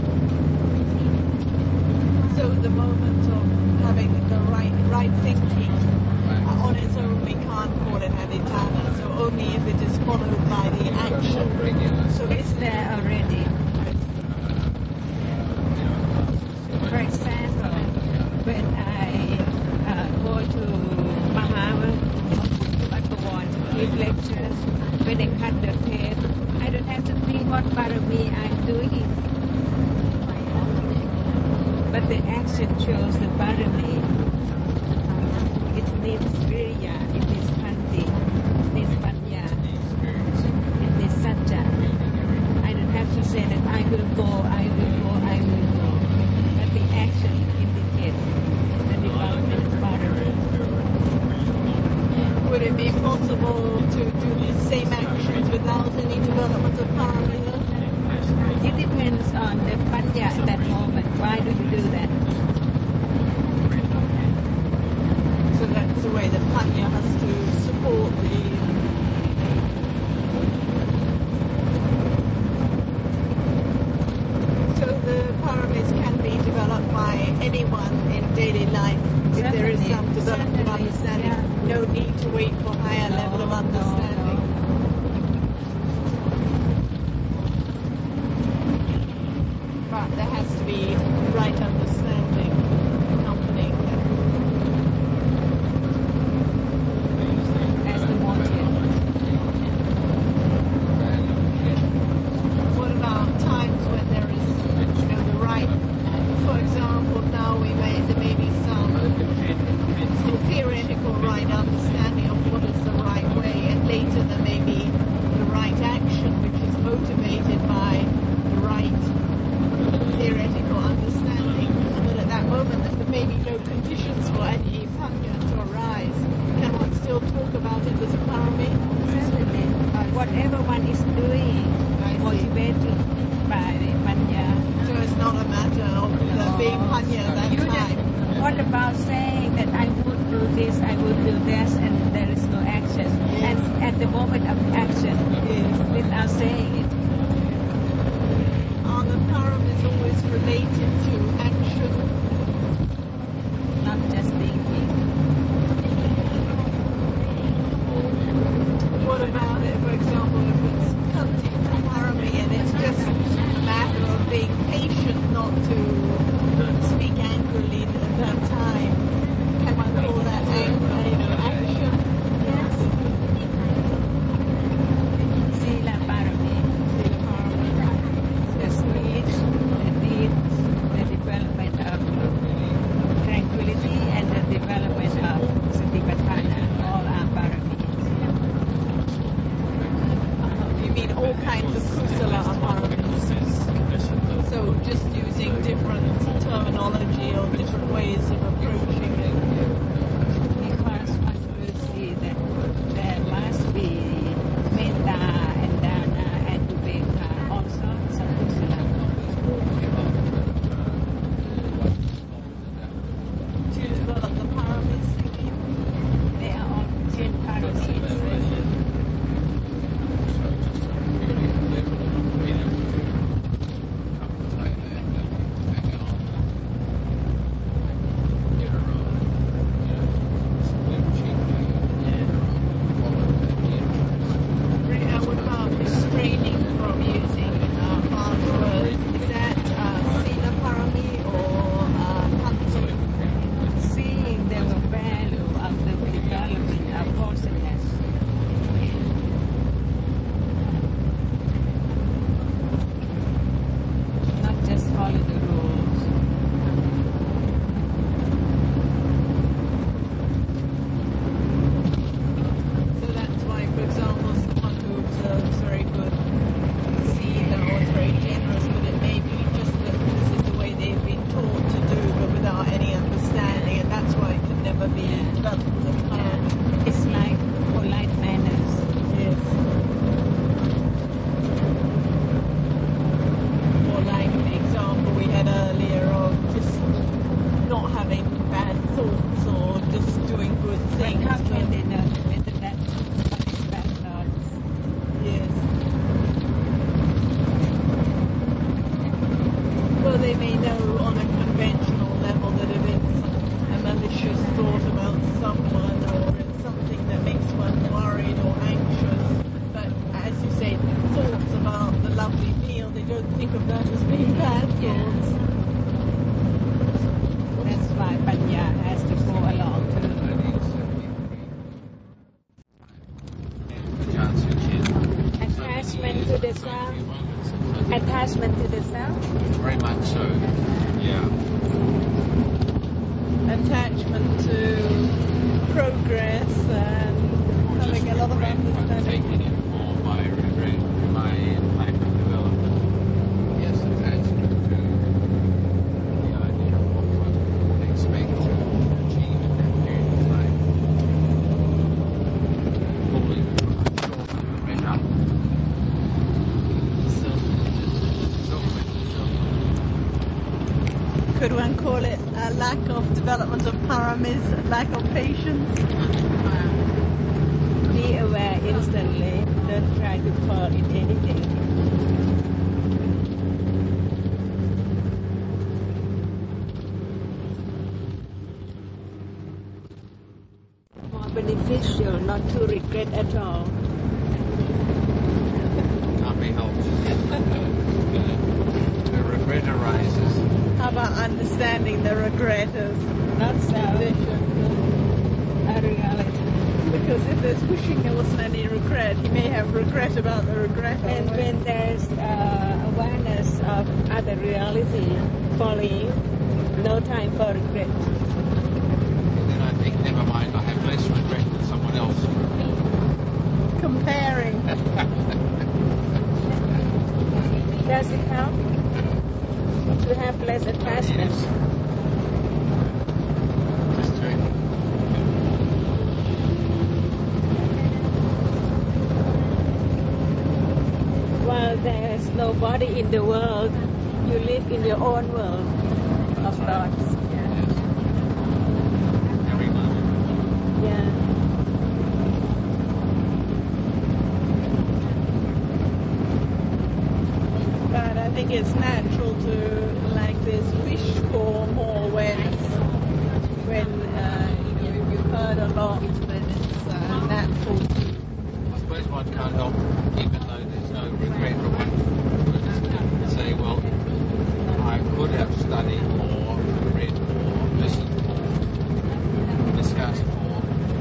So the moment of having the right thinking on its own, we can't call it aditana. So only if it is followed by the action. So it's there already. For example, when I go to Mahama to give lectures, when I cut the tape, I don't have to think what parami I'm doing. But the action shows the parami. It needs virya, it needs kanti, it needs panya, it needs satya. I don't have to say that I will go, I will go, I will go. But the action indicates the development of parami. Would it be possible to do these same actions without any development of parami? It depends on the panya at that moment. Why do you do that? So that's the way that panya has to support the... So the paramis can be developed by anyone in daily life if there is some development of understanding. Yeah. No need to wait for higher level of understanding. But there has to be right understanding accompanying that. As the motive. What about times when there is, the right? For example, now there may be some theoretical right understanding of what is the right way, and later there may be the right action, which is motivated by the right theoretical understanding, but at that moment there may be no conditions for any panya to arise. Can one still talk about it as a parami? Certainly. Whatever one is doing, motivated by the panya. So it's not a matter of there being panya at that time. What about saying that I would do this, I would do this, and there is no action? Yes. And at the moment of action, without saying it. The param is always related to action, not just thinking. What about it, for example, if it's kanti parami and it's just a matter of being patient not to speak angrily at that time? Can one call that action? Yes. Sila parami. The speech, the deeds, the development. about the past. It's like polite manners. Yes. Or like the example we had earlier of just not having bad thoughts or just doing good things. How can they know whether that's bad thoughts? Yes. Well, they may know on a conventional level that if it's a malicious thought about someone or it's something that makes one worried or anxious, but as you say, thoughts about the lovely meal, they don't think of that as being bad thoughts. That's why Panya has to go along too. Attachment to the self. Attachment to the self. Very much so. Yeah. Attachment to progress and having a lot of understanding. Taking it more by regret, my lack of development. Yes, attachment to the idea of what one expects to achieve in that period of time. Probably better. Could one call it a lack of development of paramis, lack of patience? Be aware instantly. Don't try to call it anything. More beneficial not to regret at all. Can't be helped. The regret arises. How about understanding the regret as Not so. a reality. Because if there's wishing there wasn't any regret, he may have regret about the regret. And when there's awareness of other reality falling, no time for regret. Then I think, never mind, I have less regret than someone else. Comparing. Does it help to have less attachment? Well, there's nobody in the world. You live in your own world of thoughts. Every moment. Yeah. But I think it's natural to like this wish for more when you've heard a lot, then it's natural. I suppose one can't help, even though there's no regret, but one could say, well, I could have studied more, read more, listened more, discussed more.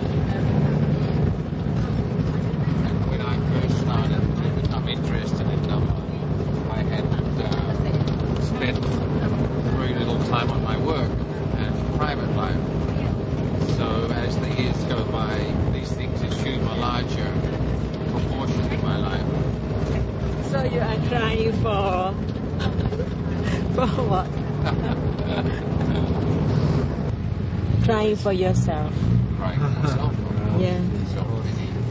And when I first started to become interested in Dhamma, I had spent very little time on my work and private life. So as the years go by, these things assume a larger proportion in my life. So you are trying for what? Trying for yourself. Trying for myself. Yeah. Self-pity.